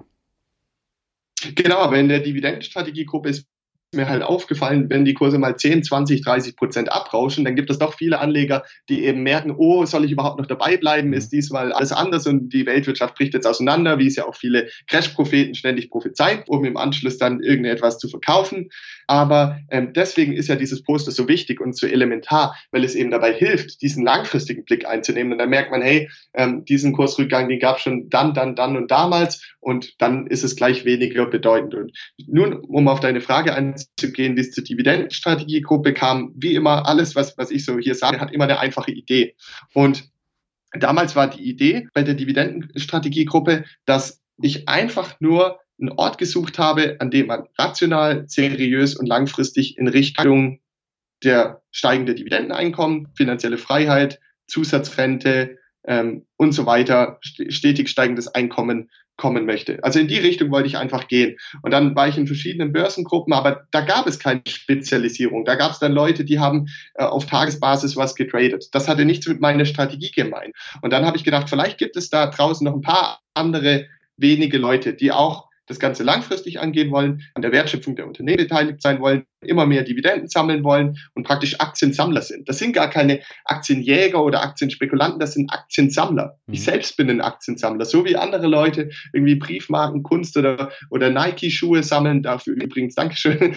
Genau, aber in der Dividendenstrategiegruppe ist mir halt aufgefallen, wenn die Kurse mal 10, 20, 30% abrauschen, dann gibt es doch viele Anleger, die eben merken, oh, soll ich überhaupt noch dabei bleiben? Ist diesmal alles anders und die Weltwirtschaft bricht jetzt auseinander, wie es ja auch viele Crash-Propheten ständig prophezeien, um im Anschluss dann irgendetwas zu verkaufen. Aber deswegen ist ja dieses Poster so wichtig und so elementar, weil es eben dabei hilft, diesen langfristigen Blick einzunehmen. Und dann merkt man, hey, diesen Kursrückgang, den gab es schon dann und damals und dann ist es gleich weniger bedeutend. Und nun, um auf deine Frage einzugehen, wie es zur Dividendenstrategiegruppe kam, wie immer, alles, was ich so hier sage, hat immer eine einfache Idee. Und damals war die Idee bei der Dividendenstrategiegruppe, dass ich einfach nur einen Ort gesucht habe, an dem man rational, seriös und langfristig in Richtung der steigenden Dividendeneinkommen, finanzielle Freiheit, Zusatzrente und so weiter, stetig steigendes Einkommen kommen möchte. Also in die Richtung wollte ich einfach gehen. Und dann war ich in verschiedenen Börsengruppen, aber da gab es keine Spezialisierung. Da gab es dann Leute, die haben auf Tagesbasis was getradet. Das hatte nichts mit meiner Strategie gemeint. Und dann habe ich gedacht, vielleicht gibt es da draußen noch ein paar andere wenige Leute, die auch das Ganze langfristig angehen wollen, an der Wertschöpfung der Unternehmen beteiligt sein wollen, immer mehr Dividenden sammeln wollen und praktisch Aktiensammler sind. Das sind gar keine Aktienjäger oder Aktienspekulanten, das sind Aktiensammler. Ich selbst bin ein Aktiensammler, so wie andere Leute irgendwie Briefmarken, Kunst oder Nike-Schuhe sammeln, dafür übrigens Dankeschön.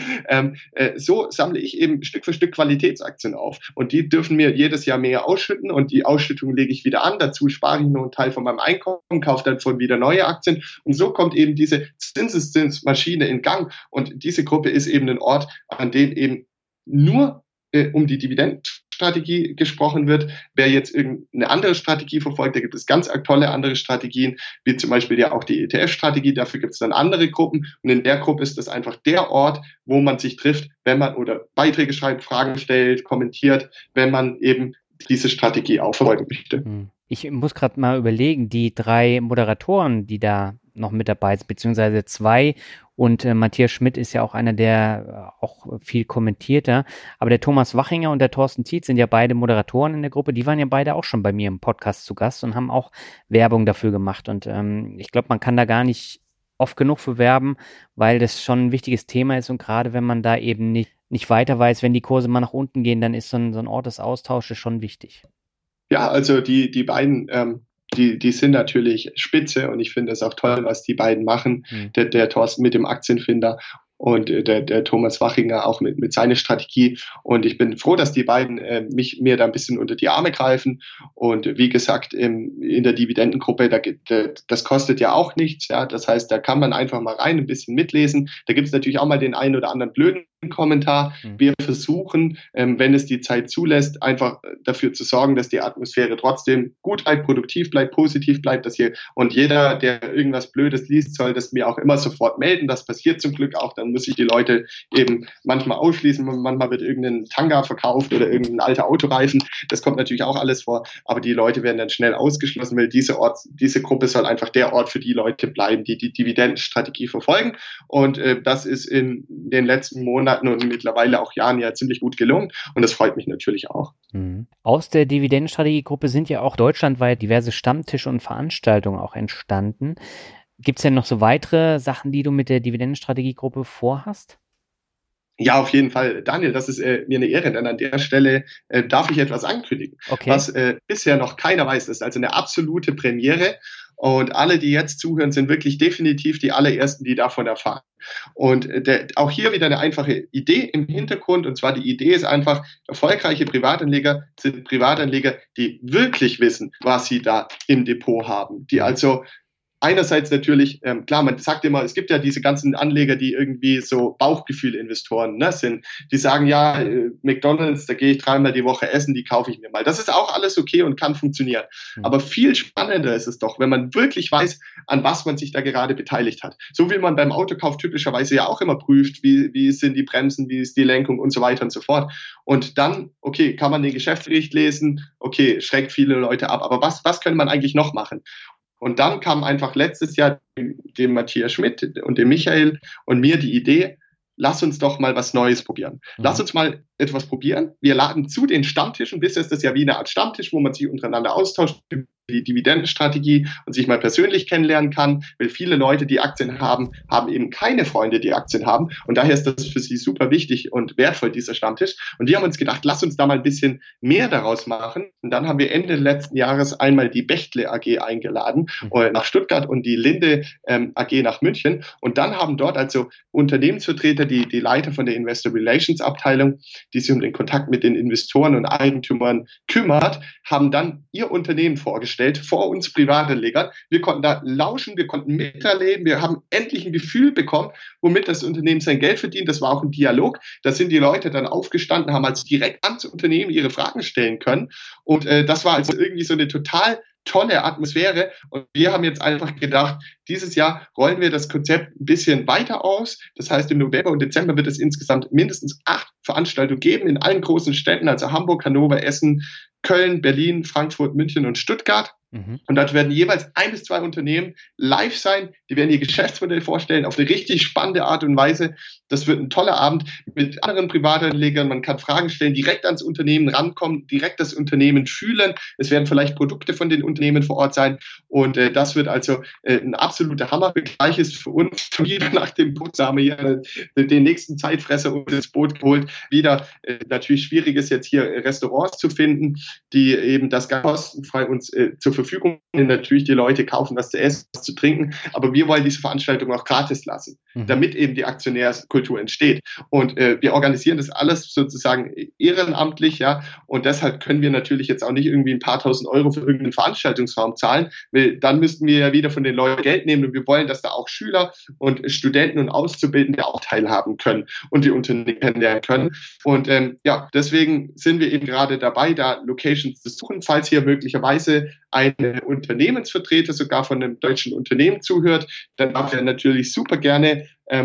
So sammle ich eben Stück für Stück Qualitätsaktien auf und die dürfen mir jedes Jahr mehr ausschütten und die Ausschüttung lege ich wieder an. Dazu spare ich nur einen Teil von meinem Einkommen, kaufe dann von wieder neue Aktien und so kommt eben diese Zinseszinsmaschine in Gang und diese Gruppe ist eben ein Ort, an dem eben nur um die Dividendenstrategie gesprochen wird. Wer jetzt irgendeine andere Strategie verfolgt, da gibt es ganz tolle andere Strategien, wie zum Beispiel ja auch die ETF-Strategie. Dafür gibt es dann andere Gruppen. Und in der Gruppe ist das einfach der Ort, wo man sich trifft, wenn man oder Beiträge schreibt, Fragen stellt, kommentiert, wenn man eben diese Strategie auch verfolgen möchte. Ich muss gerade mal überlegen, die 3 Moderatoren, die da noch mit dabei sind, beziehungsweise 2 und Matthias Schmidt ist ja auch einer, der auch viel kommentiert. Aber der Thomas Wachinger und der Thorsten Tietz sind ja beide Moderatoren in der Gruppe. Die waren ja beide auch schon bei mir im Podcast zu Gast und haben auch Werbung dafür gemacht. Und ich glaube, man kann da gar nicht oft genug für werben, weil das schon ein wichtiges Thema ist. Und gerade wenn man da eben nicht weiter weiß, wenn die Kurse mal nach unten gehen, dann ist so ein Ort des Austausches schon wichtig. Ja, also die beiden, die sind natürlich spitze und ich finde es auch toll, was die beiden machen. Der Thorsten mit dem Aktienfinder und der Thomas Wachinger auch mit seiner Strategie. Und ich bin froh, dass die beiden mir da ein bisschen unter die Arme greifen. Und wie gesagt, in der Dividendengruppe, das kostet ja auch nichts. Ja? Das heißt, da kann man einfach mal rein, ein bisschen mitlesen. Da gibt es natürlich auch mal den einen oder anderen blöden Kommentar. Wir versuchen, wenn es die Zeit zulässt, einfach dafür zu sorgen, dass die Atmosphäre trotzdem gut bleibt, produktiv bleibt, positiv bleibt, und jeder, der irgendwas Blödes liest, soll das mir auch immer sofort melden. Das passiert zum Glück auch. Dann muss ich die Leute eben manchmal ausschließen. Manchmal wird irgendein Tanga verkauft oder irgendein alter Autoreifen. Das kommt natürlich auch alles vor. Aber die Leute werden dann schnell ausgeschlossen, weil diese Gruppe soll einfach der Ort für die Leute bleiben, die die Dividendenstrategie verfolgen. Und das ist in den letzten Monaten und mittlerweile auch Jahren ja ziemlich gut gelungen und das freut mich natürlich auch. Aus der Dividendenstrategiegruppe sind ja auch deutschlandweit diverse Stammtische und Veranstaltungen auch entstanden. Gibt es denn noch so weitere Sachen, die du mit der Dividendenstrategiegruppe vorhast? Ja, auf jeden Fall. Daniel, das ist mir eine Ehre, denn an der Stelle darf ich etwas ankündigen, was bisher noch keiner weiß. Das ist also eine absolute Premiere. Und alle, die jetzt zuhören, sind wirklich definitiv die allerersten, die davon erfahren. Und auch hier wieder eine einfache Idee im Hintergrund. Und zwar die Idee ist einfach, erfolgreiche Privatanleger sind Privatanleger, die wirklich wissen, was sie da im Depot haben. Die also einerseits natürlich, klar, man sagt immer, es gibt ja diese ganzen Anleger, die irgendwie so Bauchgefühl-Investoren sind. Die sagen, ja, McDonald's, da gehe ich 3-mal die Woche essen, die kaufe ich mir mal. Das ist auch alles okay und kann funktionieren. Aber viel spannender ist es doch, wenn man wirklich weiß, an was man sich da gerade beteiligt hat. So wie man beim Autokauf typischerweise ja auch immer prüft, wie sind die Bremsen, wie ist die Lenkung und so weiter und so fort. Und dann, okay, kann man den Geschäftsbericht lesen, okay, schreckt viele Leute ab. Aber was könnte man eigentlich noch machen? Und dann kam einfach letztes Jahr dem Matthias Schmidt und dem Michael und mir die Idee, lass uns doch mal was Neues probieren. Lass uns mal etwas probieren. Wir laden zu den Stammtischen. Bisher ist das ja wie eine Art Stammtisch, wo man sich untereinander austauscht über die Dividendenstrategie und sich mal persönlich kennenlernen kann, weil viele Leute, die Aktien haben, haben eben keine Freunde, die Aktien haben. Und daher ist das für sie super wichtig und wertvoll, dieser Stammtisch. Und wir haben uns gedacht, lass uns da mal ein bisschen mehr daraus machen. Und dann haben wir Ende letzten Jahres einmal die Bechtle AG eingeladen nach Stuttgart und die Linde AG nach München. Und dann haben dort also Unternehmensvertreter, die Leiter von der Investor Relations Abteilung, die sich um den Kontakt mit den Investoren und Eigentümern kümmert, haben dann ihr Unternehmen vorgestellt, vor uns Privatanlegern. Wir konnten da lauschen, wir konnten miterleben, wir haben endlich ein Gefühl bekommen, womit das Unternehmen sein Geld verdient. Das war auch ein Dialog. Da sind die Leute dann aufgestanden, haben also direkt ans Unternehmen ihre Fragen stellen können. Und das war also irgendwie so eine total tolle Atmosphäre. Und wir haben jetzt einfach gedacht, dieses Jahr rollen wir das Konzept ein bisschen weiter aus. Das heißt, im November und Dezember wird es insgesamt mindestens 8 Veranstaltungen geben in allen großen Städten, also Hamburg, Hannover, Essen, Köln, Berlin, Frankfurt, München und Stuttgart. Mhm. Und dort werden jeweils 1 bis 2 Unternehmen live sein, die werden ihr Geschäftsmodell vorstellen auf eine richtig spannende Art und Weise. Das wird ein toller Abend mit anderen Privatanlegern. Man kann Fragen stellen, direkt ans Unternehmen rankommen, direkt das Unternehmen fühlen. Es werden vielleicht Produkte von den Unternehmen vor Ort sein. Und das wird also ein absoluter Hammer. Gleiches für uns. Wieder nach dem Bus haben wir hier den nächsten Zeitfresser uns ins Boot geholt. Wieder natürlich schwierig ist jetzt hier Restaurants zu finden, die eben das ganz kostenfrei uns zur Verfügung stellen. Natürlich die Leute kaufen was zu essen, was zu trinken, aber wir wollen diese Veranstaltung auch gratis lassen, damit eben die Aktionärskultur entsteht. Und wir organisieren das alles sozusagen ehrenamtlich, ja, und deshalb können wir natürlich jetzt auch nicht irgendwie ein paar tausend Euro für irgendeinen Veranstaltungsraum zahlen, weil dann müssten wir ja wieder von den Leuten Geld nehmen und wir wollen, dass da auch Schüler und Studenten und Auszubildende auch teilhaben können und die Unternehmen kennenlernen können. Und deswegen sind wir eben gerade dabei, da Locations zu suchen, falls hier möglicherweise ein Unternehmensvertreter sogar von einem deutschen Unternehmen zuhört, dann darf er natürlich super gerne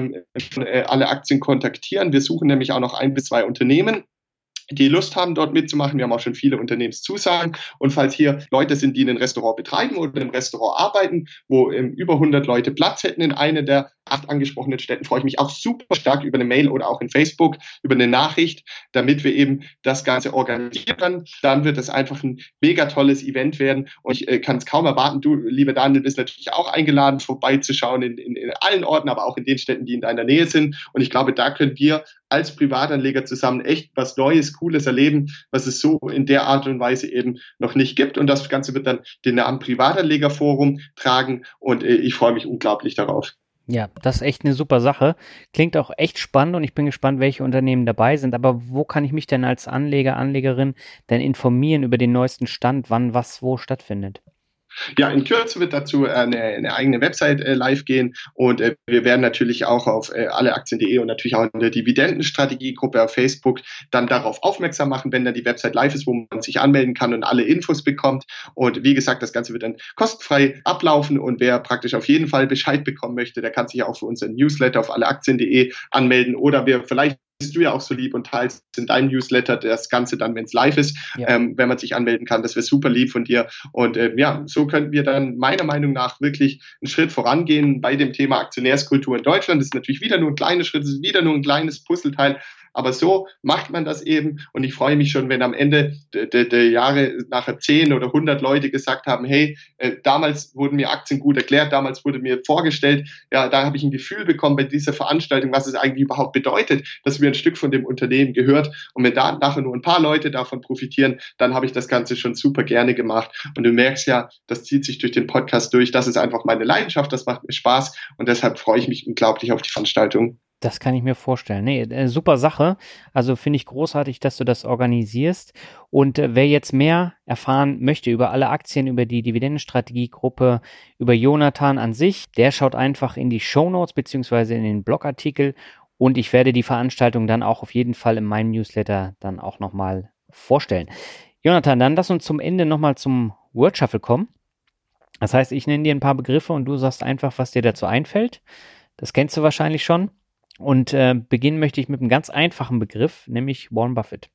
alle Aktien kontaktieren. Wir suchen nämlich auch noch 1 bis 2 Unternehmen, die Lust haben, dort mitzumachen. Wir haben auch schon viele Unternehmenszusagen. Und falls hier Leute sind, die ein Restaurant betreiben oder im Restaurant arbeiten, wo über 100 Leute Platz hätten in einer der 8 angesprochenen Städten, freue ich mich auch super stark über eine Mail oder auch in Facebook, über eine Nachricht, damit wir eben das Ganze organisieren. Dann wird es einfach ein mega tolles Event werden. Und ich kann es kaum erwarten. Du, lieber Daniel, bist natürlich auch eingeladen, vorbeizuschauen in allen Orten, aber auch in den Städten, die in deiner Nähe sind. Und ich glaube, da können wir als Privatanleger zusammen echt was Neues, Cooles erleben, was es so in der Art und Weise eben noch nicht gibt. Und das Ganze wird dann den Namen Privatanlegerforum tragen. Und ich freue mich unglaublich darauf. Ja, das ist echt eine super Sache. Klingt auch echt spannend und ich bin gespannt, welche Unternehmen dabei sind. Aber wo kann ich mich denn als Anleger, Anlegerin denn informieren über den neuesten Stand, wann was wo stattfindet? Ja, in Kürze wird dazu eine eigene Website live gehen und wir werden natürlich auch auf alleaktien.de und natürlich auch in der Dividendenstrategiegruppe auf Facebook dann darauf aufmerksam machen, wenn dann die Website live ist, wo man sich anmelden kann und alle Infos bekommt. Und wie gesagt, das Ganze wird dann kostenfrei ablaufen und wer praktisch auf jeden Fall Bescheid bekommen möchte, der kann sich auch für unseren Newsletter auf alleaktien.de anmelden oder vielleicht bist du ja auch so lieb und teilst in deinem Newsletter das Ganze dann, wenn es live ist, wenn man sich anmelden kann. Das wäre super lieb von dir. Und so könnten wir dann meiner Meinung nach wirklich einen Schritt vorangehen bei dem Thema Aktionärskultur in Deutschland. Das ist natürlich wieder nur ein kleiner Schritt, das ist wieder nur ein kleines Puzzleteil. Aber so macht man das eben. Und ich freue mich schon, wenn am Ende der Jahre nachher 10 oder 100 Leute gesagt haben, hey, damals wurden mir Aktien gut erklärt, damals wurde mir vorgestellt, ja, da habe ich ein Gefühl bekommen bei dieser Veranstaltung, was es eigentlich überhaupt bedeutet, dass mir ein Stück von dem Unternehmen gehört. Und wenn da nachher nur ein paar Leute davon profitieren, dann habe ich das Ganze schon super gerne gemacht. Und du merkst ja, das zieht sich durch den Podcast durch. Das ist einfach meine Leidenschaft, das macht mir Spaß. Und deshalb freue ich mich unglaublich auf die Veranstaltung. Das kann ich mir vorstellen. Nee, super Sache. Also finde ich großartig, dass du das organisierst. Und wer jetzt mehr erfahren möchte über alle Aktien, über die Dividendenstrategiegruppe, über Jonathan an sich, der schaut einfach in die Shownotes beziehungsweise in den Blogartikel. Und ich werde die Veranstaltung dann auch auf jeden Fall in meinem Newsletter dann auch nochmal vorstellen. Jonathan, dann lass uns zum Ende nochmal zum Word Shuffle kommen. Das heißt, ich nenne dir ein paar Begriffe und du sagst einfach, was dir dazu einfällt. Das kennst du wahrscheinlich schon. Und beginnen möchte ich mit einem ganz einfachen Begriff, nämlich Warren Buffett.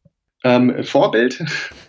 Vorbild?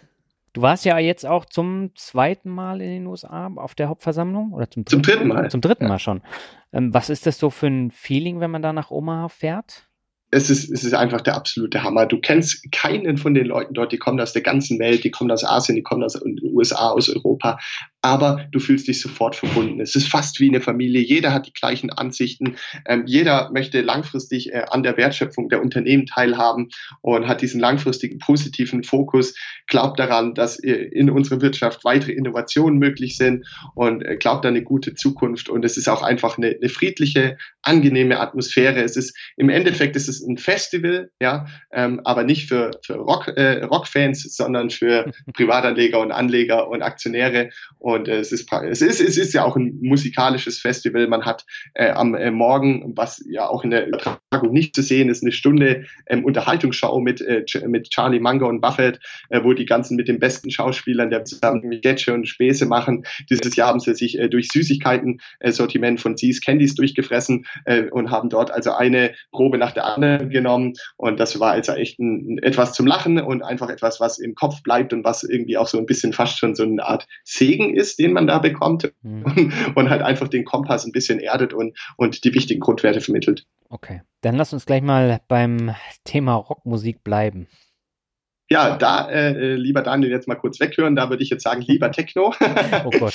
Du warst ja jetzt auch zum 2. Mal in den USA auf der Hauptversammlung? Oder zum 3. Mal? Zum 3. Mal schon. Was ist das so für ein Feeling, wenn man da nach Omaha fährt? Es ist einfach der absolute Hammer. Du kennst keinen von den Leuten dort, die kommen aus der ganzen Welt, die kommen aus Asien, die kommen aus den USA, aus Europa. Aber du fühlst dich sofort verbunden. Es ist fast wie eine Familie. Jeder hat die gleichen Ansichten. Jeder möchte langfristig an der Wertschöpfung der Unternehmen teilhaben und hat diesen langfristigen positiven Fokus, glaubt daran, dass in unserer Wirtschaft weitere Innovationen möglich sind und glaubt an eine gute Zukunft. Und es ist auch einfach eine friedliche, angenehme Atmosphäre. Im Endeffekt ist es ein Festival, ja, aber nicht für Rockfans, sondern für Privatanleger und Anleger und Aktionäre. Und es ist ja auch ein musikalisches Festival. Man hat am Morgen, was ja auch in der Übertragung nicht zu sehen ist, eine Stunde Unterhaltungsshow mit Charlie Munger und Buffett, wo die ganzen mit den besten Schauspielern der zusammen Sketche und Späße machen. Dieses Jahr haben sie sich durch Süßigkeiten-Sortiment von See's Candies durchgefressen und haben dort also eine Probe nach der anderen genommen. Und das war also echt etwas zum Lachen und einfach etwas, was im Kopf bleibt und was irgendwie auch so ein bisschen fast schon so eine Art Segen ist, den man da bekommt und halt einfach den Kompass ein bisschen erdet und die wichtigen Grundwerte vermittelt. Okay, dann lass uns gleich mal beim Thema Rockmusik bleiben. Ja, da, lieber Daniel, jetzt mal kurz weghören, da würde ich jetzt sagen, lieber Techno. Oh Gott.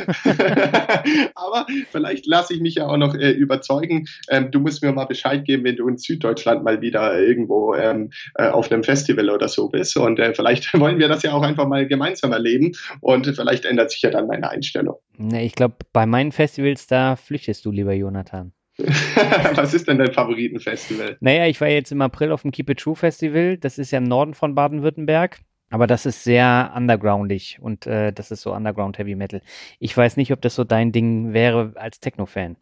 Aber vielleicht lasse ich mich ja auch noch überzeugen. Du musst mir mal Bescheid geben, wenn du in Süddeutschland mal wieder irgendwo auf einem Festival oder so bist. Und vielleicht wollen wir das ja auch einfach mal gemeinsam erleben. Und vielleicht ändert sich ja dann meine Einstellung. Ne, ich glaube, bei meinen Festivals, da flüchtest du, lieber Jonathan. Was ist denn dein Favoritenfestival? Naja, ich war jetzt im April auf dem Keep It True Festival. Das ist ja im Norden von Baden-Württemberg. Aber das ist sehr undergroundig und das ist so Underground Heavy Metal. Ich weiß nicht, ob das so dein Ding wäre als Techno-Fan.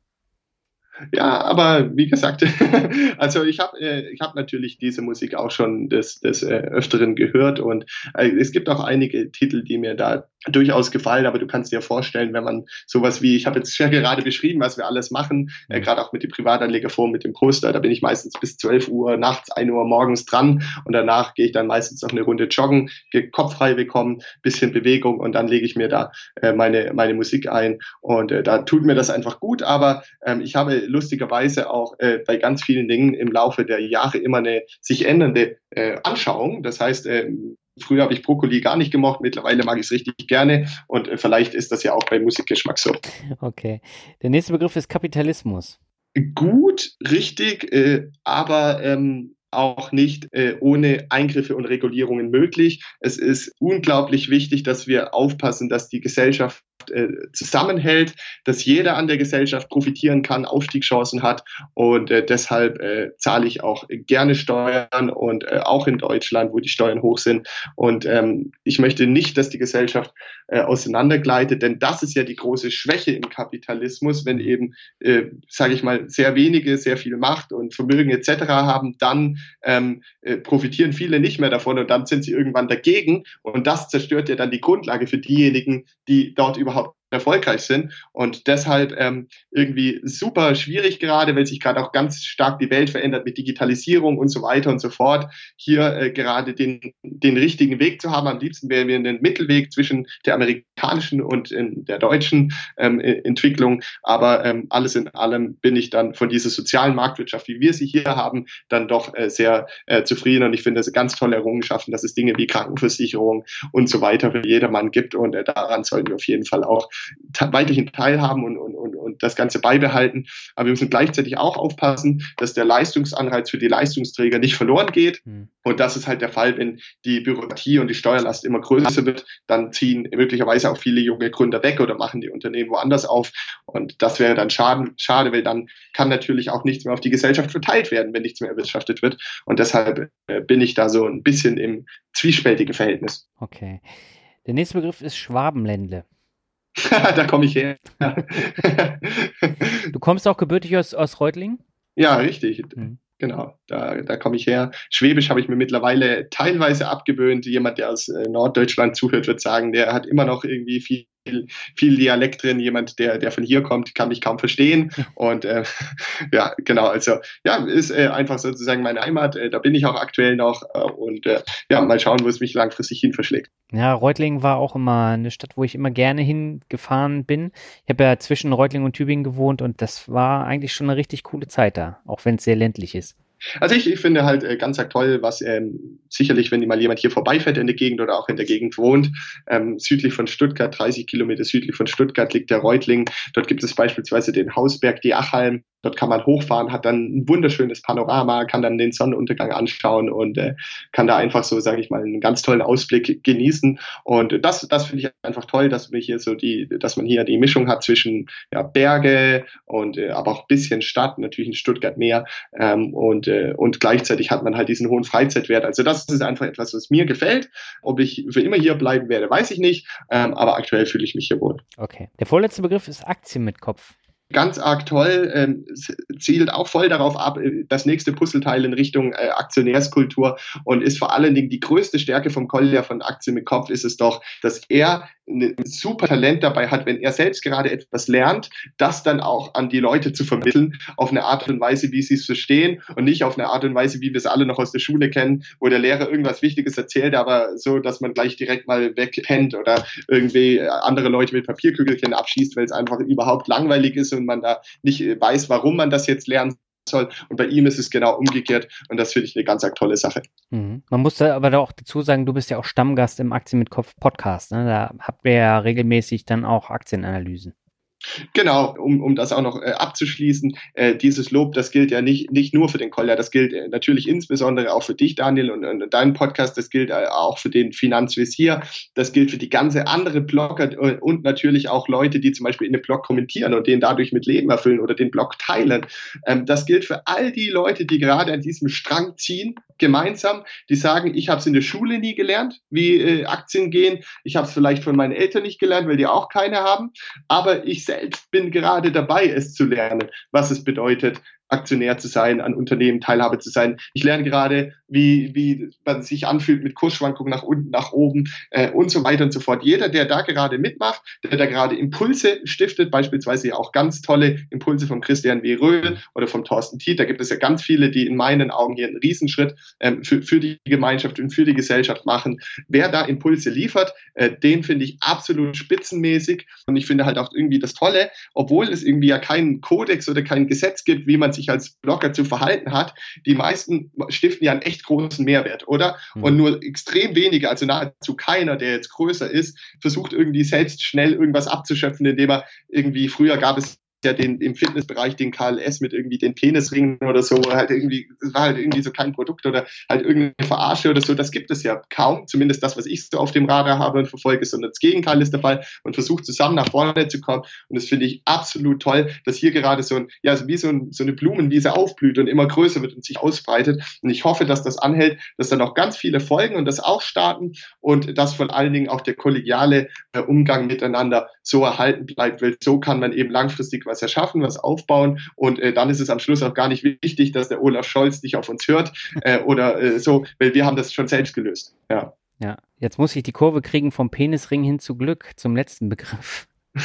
Ja, aber wie gesagt, also ich hab natürlich diese Musik auch schon des Öfteren gehört und es gibt auch einige Titel, die mir da durchaus gefallen, aber du kannst dir vorstellen, wenn man sowas wie, ich habe jetzt ja gerade beschrieben, was wir alles machen, gerade auch mit dem Privatanlegerforum, mit dem Poster, da bin ich meistens bis 12 Uhr nachts, 1 Uhr morgens dran und danach gehe ich dann meistens noch eine Runde joggen, Kopf frei bekommen, bisschen Bewegung und dann lege ich mir da meine Musik ein und da tut mir das einfach gut, aber ich habe lustigerweise auch bei ganz vielen Dingen im Laufe der Jahre immer eine sich ändernde Anschauung. Das heißt, früher habe ich Brokkoli gar nicht gemocht, mittlerweile mag ich es richtig gerne und vielleicht ist das ja auch bei Musikgeschmack so. Okay. Der nächste Begriff ist Kapitalismus. Gut, richtig, aber auch nicht ohne Eingriffe und Regulierungen möglich. Es ist unglaublich wichtig, dass wir aufpassen, dass die Gesellschaft zusammenhält, dass jeder an der Gesellschaft profitieren kann, Aufstiegschancen hat und deshalb zahle ich auch gerne Steuern und auch in Deutschland, wo die Steuern hoch sind und ich möchte nicht, dass die Gesellschaft auseinandergleitet, denn das ist ja die große Schwäche im Kapitalismus, wenn eben, sage ich mal, sehr wenige sehr viel Macht und Vermögen etc. haben, dann profitieren viele nicht mehr davon und dann sind sie irgendwann dagegen und das zerstört ja dann die Grundlage für diejenigen, die dort überhaupt erfolgreich sind und deshalb irgendwie super schwierig gerade, weil sich gerade auch ganz stark die Welt verändert mit Digitalisierung und so weiter und so fort, hier gerade den richtigen Weg zu haben. Am liebsten wären wir einen Mittelweg zwischen der amerikanischen und der deutschen Entwicklung, aber alles in allem bin ich dann von dieser sozialen Marktwirtschaft, wie wir sie hier haben, dann doch sehr zufrieden und ich finde das ganz tolle Errungenschaften, dass es Dinge wie Krankenversicherung und so weiter für jedermann gibt und daran sollten wir auf jeden Fall auch weiterhin teilhaben und das Ganze beibehalten. Aber wir müssen gleichzeitig auch aufpassen, dass der Leistungsanreiz für die Leistungsträger nicht verloren geht. Und das ist halt der Fall, wenn die Bürokratie und die Steuerlast immer größer wird, dann ziehen möglicherweise auch viele junge Gründer weg oder machen die Unternehmen woanders auf. Und das wäre dann schade, weil dann kann natürlich auch nichts mehr auf die Gesellschaft verteilt werden, wenn nichts mehr erwirtschaftet wird. Und deshalb bin ich da so ein bisschen im zwiespältigen Verhältnis. Okay. Der nächste Begriff ist Schwabenländle. Da komme ich her. Du kommst auch gebürtig aus Reutlingen? Ja, richtig. Genau, da komme ich her. Schwäbisch habe ich mir mittlerweile teilweise abgewöhnt. Jemand, der aus Norddeutschland zuhört, wird sagen, der hat immer noch irgendwie viel Dialekt drin. Jemand, der von hier kommt, kann mich kaum verstehen. Und ja, genau, also ja, ist einfach sozusagen meine Heimat. Da bin ich auch aktuell noch und ja, mal schauen, wo es mich langfristig hin verschlägt. Ja, Reutlingen war auch immer eine Stadt, wo ich immer gerne hingefahren bin. Ich habe ja zwischen Reutlingen und Tübingen gewohnt und das war eigentlich schon eine richtig coole Zeit da, auch wenn es sehr ländlich ist. Also ich finde halt ganz toll, was sicherlich, wenn mal jemand hier vorbeifährt in der Gegend oder auch in der Gegend wohnt, südlich von Stuttgart, 30 Kilometer südlich von Stuttgart liegt der Reutlingen. Dort gibt es beispielsweise den Hausberg, die Achalm. Dort kann man hochfahren, hat dann ein wunderschönes Panorama, kann dann den Sonnenuntergang anschauen und kann da einfach so, sage ich mal, einen ganz tollen Ausblick genießen. Und das finde ich einfach toll, dass wir hier dass man hier die Mischung hat zwischen Berge und aber auch ein bisschen Stadt, natürlich in Stuttgart mehr und gleichzeitig hat man halt diesen hohen Freizeitwert. Also das ist einfach etwas, was mir gefällt. Ob ich für immer hier bleiben werde, weiß ich nicht, aber aktuell fühle ich mich hier wohl. Okay. Der vorletzte Begriff ist Aktien mit Kopf. Ganz arg toll, zielt auch voll darauf ab, das nächste Puzzleteil in Richtung Aktionärskultur und ist vor allen Dingen die größte Stärke vom Collier von Aktien mit Kopf ist es doch, dass er ein super Talent dabei hat, wenn er selbst gerade etwas lernt, das dann auch an die Leute zu vermitteln, auf eine Art und Weise, wie sie es verstehen und nicht auf eine Art und Weise, wie wir es alle noch aus der Schule kennen, wo der Lehrer irgendwas Wichtiges erzählt, aber so, dass man gleich direkt mal wegpennt oder irgendwie andere Leute mit Papierkügelchen abschießt, weil es einfach überhaupt langweilig ist und man da nicht weiß, warum man das jetzt lernen soll. Und bei ihm ist es genau umgekehrt und das finde ich eine ganz tolle Sache. Mhm. Man muss da aber auch dazu sagen, du bist ja auch Stammgast im Aktien mit Kopf Podcast. Ne? Da habt ihr ja regelmäßig dann auch Aktienanalysen. Genau, um das auch noch abzuschließen, dieses Lob, das gilt ja nicht nur für den Kolja, das gilt natürlich insbesondere auch für dich, Daniel, und deinen Podcast, das gilt auch für den Finanzvisier, das gilt für die ganze andere Blogger und natürlich auch Leute, die zum Beispiel in dem Blog kommentieren und den dadurch mit Leben erfüllen oder den Blog teilen. Das gilt für all die Leute, die gerade an diesem Strang ziehen, gemeinsam, die sagen, ich habe es in der Schule nie gelernt, wie Aktien gehen, ich habe es vielleicht von meinen Eltern nicht gelernt, weil die auch keine haben, aber ich selbst bin gerade dabei, es zu lernen, was es bedeutet, Aktionär zu sein, an Unternehmen Teilhabe zu sein. Ich lerne gerade, wie man sich anfühlt mit Kursschwankungen nach unten, nach oben und so weiter und so fort. Jeder, der da gerade mitmacht, der da gerade Impulse stiftet, beispielsweise auch ganz tolle Impulse von Christian W. Röhl oder von Thorsten Tiet, da gibt es ja ganz viele, die in meinen Augen hier einen Riesenschritt für die Gemeinschaft und für die Gesellschaft machen. Wer da Impulse liefert, den finde ich absolut spitzenmäßig und ich finde halt auch irgendwie das Tolle, obwohl es irgendwie ja keinen Kodex oder kein Gesetz gibt, wie man sich als Blogger zu verhalten hat, die meisten stiften ja einen echt großen Mehrwert, oder? Und nur extrem wenige, also nahezu keiner, der jetzt größer ist, versucht irgendwie selbst schnell irgendwas abzuschöpfen, indem er irgendwie, früher gab es ja im Fitnessbereich den KLS mit irgendwie den Penisringen oder so, halt irgendwie, das war halt irgendwie so kein Produkt oder halt irgendeine Verarsche oder so, das gibt es ja kaum, zumindest das, was ich so auf dem Radar habe und verfolge, sondern das Gegenteil ist der Fall und versucht zusammen nach vorne zu kommen und das finde ich absolut toll, dass hier gerade so wie so eine Blumenwiese aufblüht und immer größer wird und sich ausbreitet und ich hoffe, dass das anhält, dass dann auch ganz viele folgen und das auch starten und dass vor allen Dingen auch der kollegiale Umgang miteinander so erhalten bleibt, weil so kann man eben langfristig was erschaffen, was aufbauen und dann ist es am Schluss auch gar nicht wichtig, dass der Olaf Scholz nicht auf uns hört oder so, weil wir haben das schon selbst gelöst. Ja. Ja, jetzt muss ich die Kurve kriegen vom Penisring hin zu Glück, zum letzten Begriff.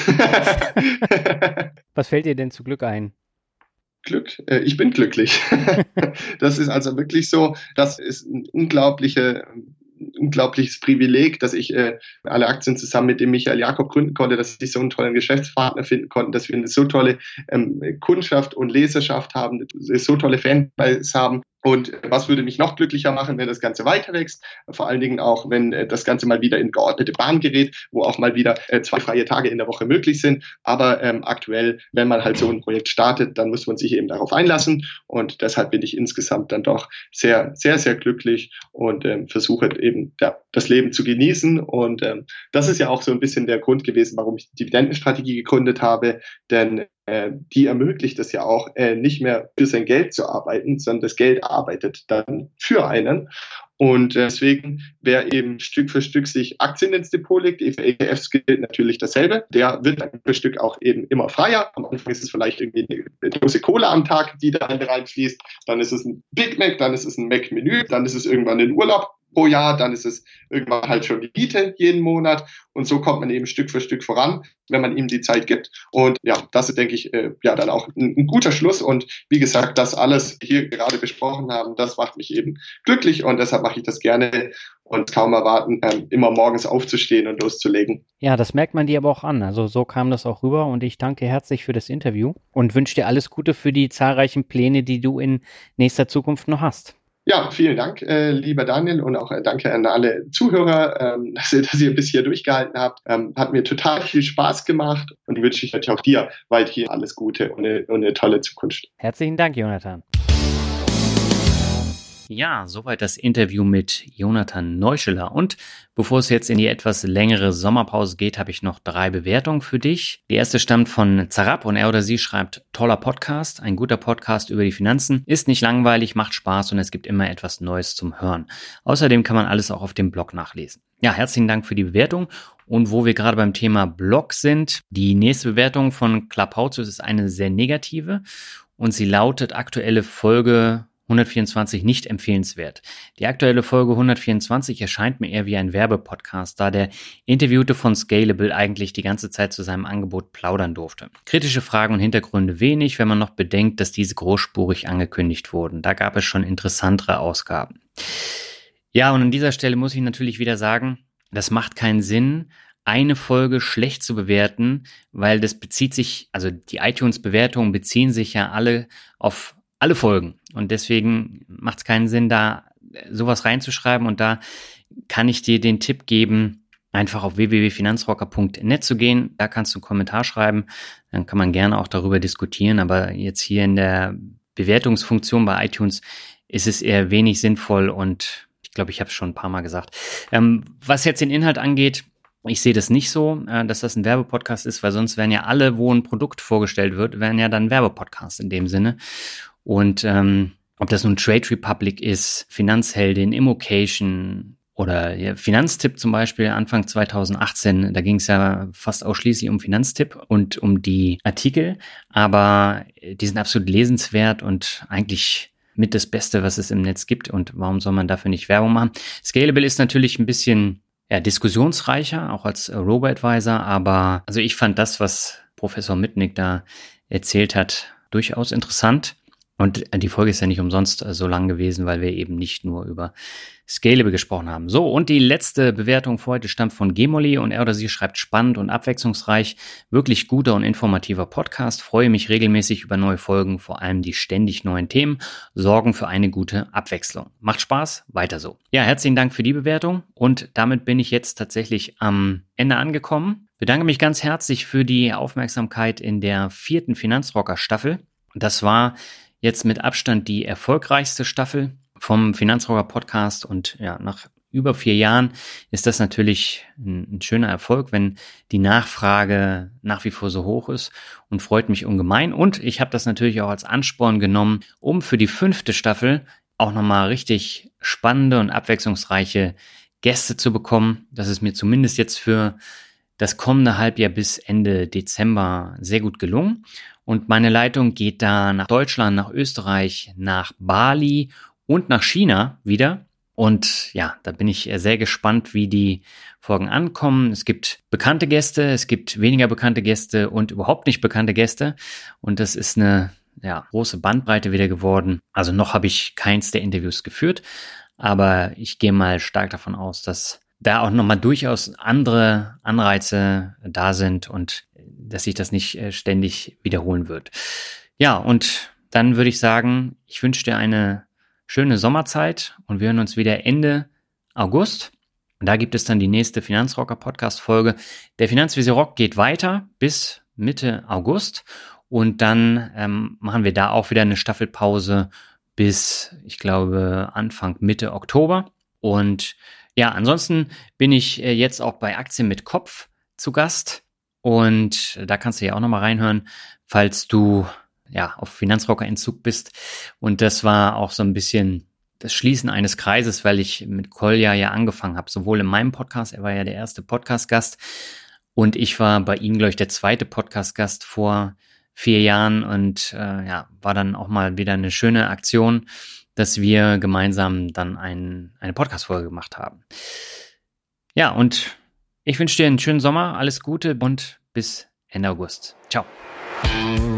Was fällt dir denn zu Glück ein? Glück, ich bin glücklich. Das ist also wirklich so, das ist ein unglaubliches Privileg, dass ich alle Aktien zusammen mit dem Michael Jakob gründen konnte, dass ich so einen tollen Geschäftspartner finden konnte, dass wir eine so tolle Kundschaft und Leserschaft haben, so tolle Fanbase haben. Und was würde mich noch glücklicher machen, wenn das Ganze weiter wächst? Vor allen Dingen auch, wenn das Ganze mal wieder in geordnete Bahn gerät, wo auch mal wieder 2 freie Tage in der Woche möglich sind. Aber aktuell, wenn man halt so ein Projekt startet, dann muss man sich eben darauf einlassen. Und deshalb bin ich insgesamt dann doch sehr, sehr, sehr glücklich und versuche eben das Leben zu genießen. Und das ist ja auch so ein bisschen der Grund gewesen, warum ich die Dividendenstrategie gegründet habe. Denn die ermöglicht es ja auch, nicht mehr für sein Geld zu arbeiten, sondern das Geld arbeitet dann für einen. Und deswegen, wer eben Stück für Stück sich Aktien ins Depot legt, für ETFs gilt natürlich dasselbe, der wird dann für Stück auch eben immer freier. Am Anfang ist es vielleicht irgendwie eine Dose Cola am Tag, die da reinfließt. Dann ist es ein Big Mac, dann ist es ein Mac-Menü, dann ist es irgendwann ein Urlaub pro Jahr, dann ist es irgendwann halt schon die Miete jeden Monat und so kommt man eben Stück für Stück voran, wenn man ihm die Zeit gibt und ja, das ist, denke ich, ja dann auch ein guter Schluss und wie gesagt, das alles hier gerade besprochen haben, das macht mich eben glücklich und deshalb mache ich das gerne und kaum erwarten, immer morgens aufzustehen und loszulegen. Ja, das merkt man dir aber auch an, also so kam das auch rüber und ich danke herzlich für das Interview und wünsche dir alles Gute für die zahlreichen Pläne, die du in nächster Zukunft noch hast. Ja, vielen Dank, lieber Daniel, und auch danke an alle Zuhörer, dass ihr bis hier durchgehalten habt. Hat mir total viel Spaß gemacht und wünsche ich natürlich auch dir weiterhin alles Gute und eine tolle Zukunft. Herzlichen Dank, Jonathan. Ja, soweit das Interview mit Jonathan Neuscheler. Und bevor es jetzt in die etwas längere Sommerpause geht, habe ich noch 3 Bewertungen für dich. Die erste stammt von Zarab und er oder sie schreibt, toller Podcast, ein guter Podcast über die Finanzen, ist nicht langweilig, macht Spaß und es gibt immer etwas Neues zum Hören. Außerdem kann man alles auch auf dem Blog nachlesen. Ja, herzlichen Dank für die Bewertung. Und wo wir gerade beim Thema Blog sind, die nächste Bewertung von Clubhouse ist eine sehr negative und sie lautet aktuelle Folge 124 nicht empfehlenswert. Die aktuelle Folge 124 erscheint mir eher wie ein Werbepodcast, da der Interviewte von Scalable eigentlich die ganze Zeit zu seinem Angebot plaudern durfte. Kritische Fragen und Hintergründe wenig, wenn man noch bedenkt, dass diese großspurig angekündigt wurden. Da gab es schon interessantere Ausgaben. Ja, und an dieser Stelle muss ich natürlich wieder sagen, das macht keinen Sinn, eine Folge schlecht zu bewerten, weil das bezieht sich, also die iTunes-Bewertungen beziehen sich ja alle auf alle Folgen. Und deswegen macht es keinen Sinn, da sowas reinzuschreiben. Und da kann ich dir den Tipp geben, einfach auf www.finanzrocker.net zu gehen. Da kannst du einen Kommentar schreiben. Dann kann man gerne auch darüber diskutieren. Aber jetzt hier in der Bewertungsfunktion bei iTunes ist es eher wenig sinnvoll. Und ich glaube, ich habe es schon ein paar Mal gesagt. Was jetzt den Inhalt angeht, ich sehe das nicht so, dass das ein Werbepodcast ist, weil sonst wären ja alle, wo ein Produkt vorgestellt wird, wären ja dann Werbepodcasts in dem Sinne. Und ob das nun Trade Republic ist, Finanzheldin, Immocation oder ja, Finanztipp zum Beispiel Anfang 2018, da ging es ja fast ausschließlich um Finanztipp und um die Artikel, aber die sind absolut lesenswert und eigentlich mit das Beste, was es im Netz gibt. Und warum soll man dafür nicht Werbung machen? Scalable ist natürlich ein bisschen diskussionsreicher, auch als Robo-Advisor, aber also ich fand das, was Professor Mitnick da erzählt hat, durchaus interessant. Und die Folge ist ja nicht umsonst so lang gewesen, weil wir eben nicht nur über Scalable gesprochen haben. So, und die letzte Bewertung für heute stammt von Gemoli und er oder sie schreibt: spannend und abwechslungsreich, wirklich guter und informativer Podcast, freue mich regelmäßig über neue Folgen, vor allem die ständig neuen Themen, sorgen für eine gute Abwechslung. Macht Spaß, weiter so. Ja, herzlichen Dank für die Bewertung und damit bin ich jetzt tatsächlich am Ende angekommen. Bedanke mich ganz herzlich für die Aufmerksamkeit in der 4. Finanzrocker-Staffel. Das war jetzt mit Abstand die erfolgreichste Staffel vom Finanzrocker Podcast und ja, nach über 4 Jahren ist das natürlich ein schöner Erfolg, wenn die Nachfrage nach wie vor so hoch ist und freut mich ungemein. Und ich habe das natürlich auch als Ansporn genommen, um für die 5. Staffel auch nochmal richtig spannende und abwechslungsreiche Gäste zu bekommen. Das ist mir zumindest jetzt für das kommende Halbjahr bis Ende Dezember sehr gut gelungen. Und meine Leitung geht da nach Deutschland, nach Österreich, nach Bali und nach China wieder. Und ja, da bin ich sehr gespannt, wie die Folgen ankommen. Es gibt bekannte Gäste, es gibt weniger bekannte Gäste und überhaupt nicht bekannte Gäste. Und das ist eine große Bandbreite wieder geworden. Also noch habe ich keins der Interviews geführt, aber ich gehe mal stark davon aus, dass da auch nochmal durchaus andere Anreize da sind und dass sich das nicht ständig wiederholen wird. Ja, und dann würde ich sagen, ich wünsche dir eine schöne Sommerzeit und wir hören uns wieder Ende August. Und da gibt es dann die nächste Finanzrocker-Podcast-Folge. Der Finanzvisier Rock geht weiter bis Mitte August und dann machen wir da auch wieder eine Staffelpause bis, ich glaube, Anfang Mitte Oktober. Und ja, ansonsten bin ich jetzt auch bei Aktien mit Kopf zu Gast und da kannst du ja auch nochmal reinhören, falls du auf Finanzrocker-Entzug bist. Und das war auch so ein bisschen das Schließen eines Kreises, weil ich mit Kolja ja angefangen habe, sowohl in meinem Podcast, er war ja der erste Podcast-Gast und ich war bei ihm, glaube ich, der zweite Podcast-Gast vor 4 Jahren und war dann auch mal wieder eine schöne Aktion, dass wir gemeinsam dann eine Podcast-Folge gemacht haben. Ja, und ich wünsche dir einen schönen Sommer, alles Gute und bis Ende August. Ciao.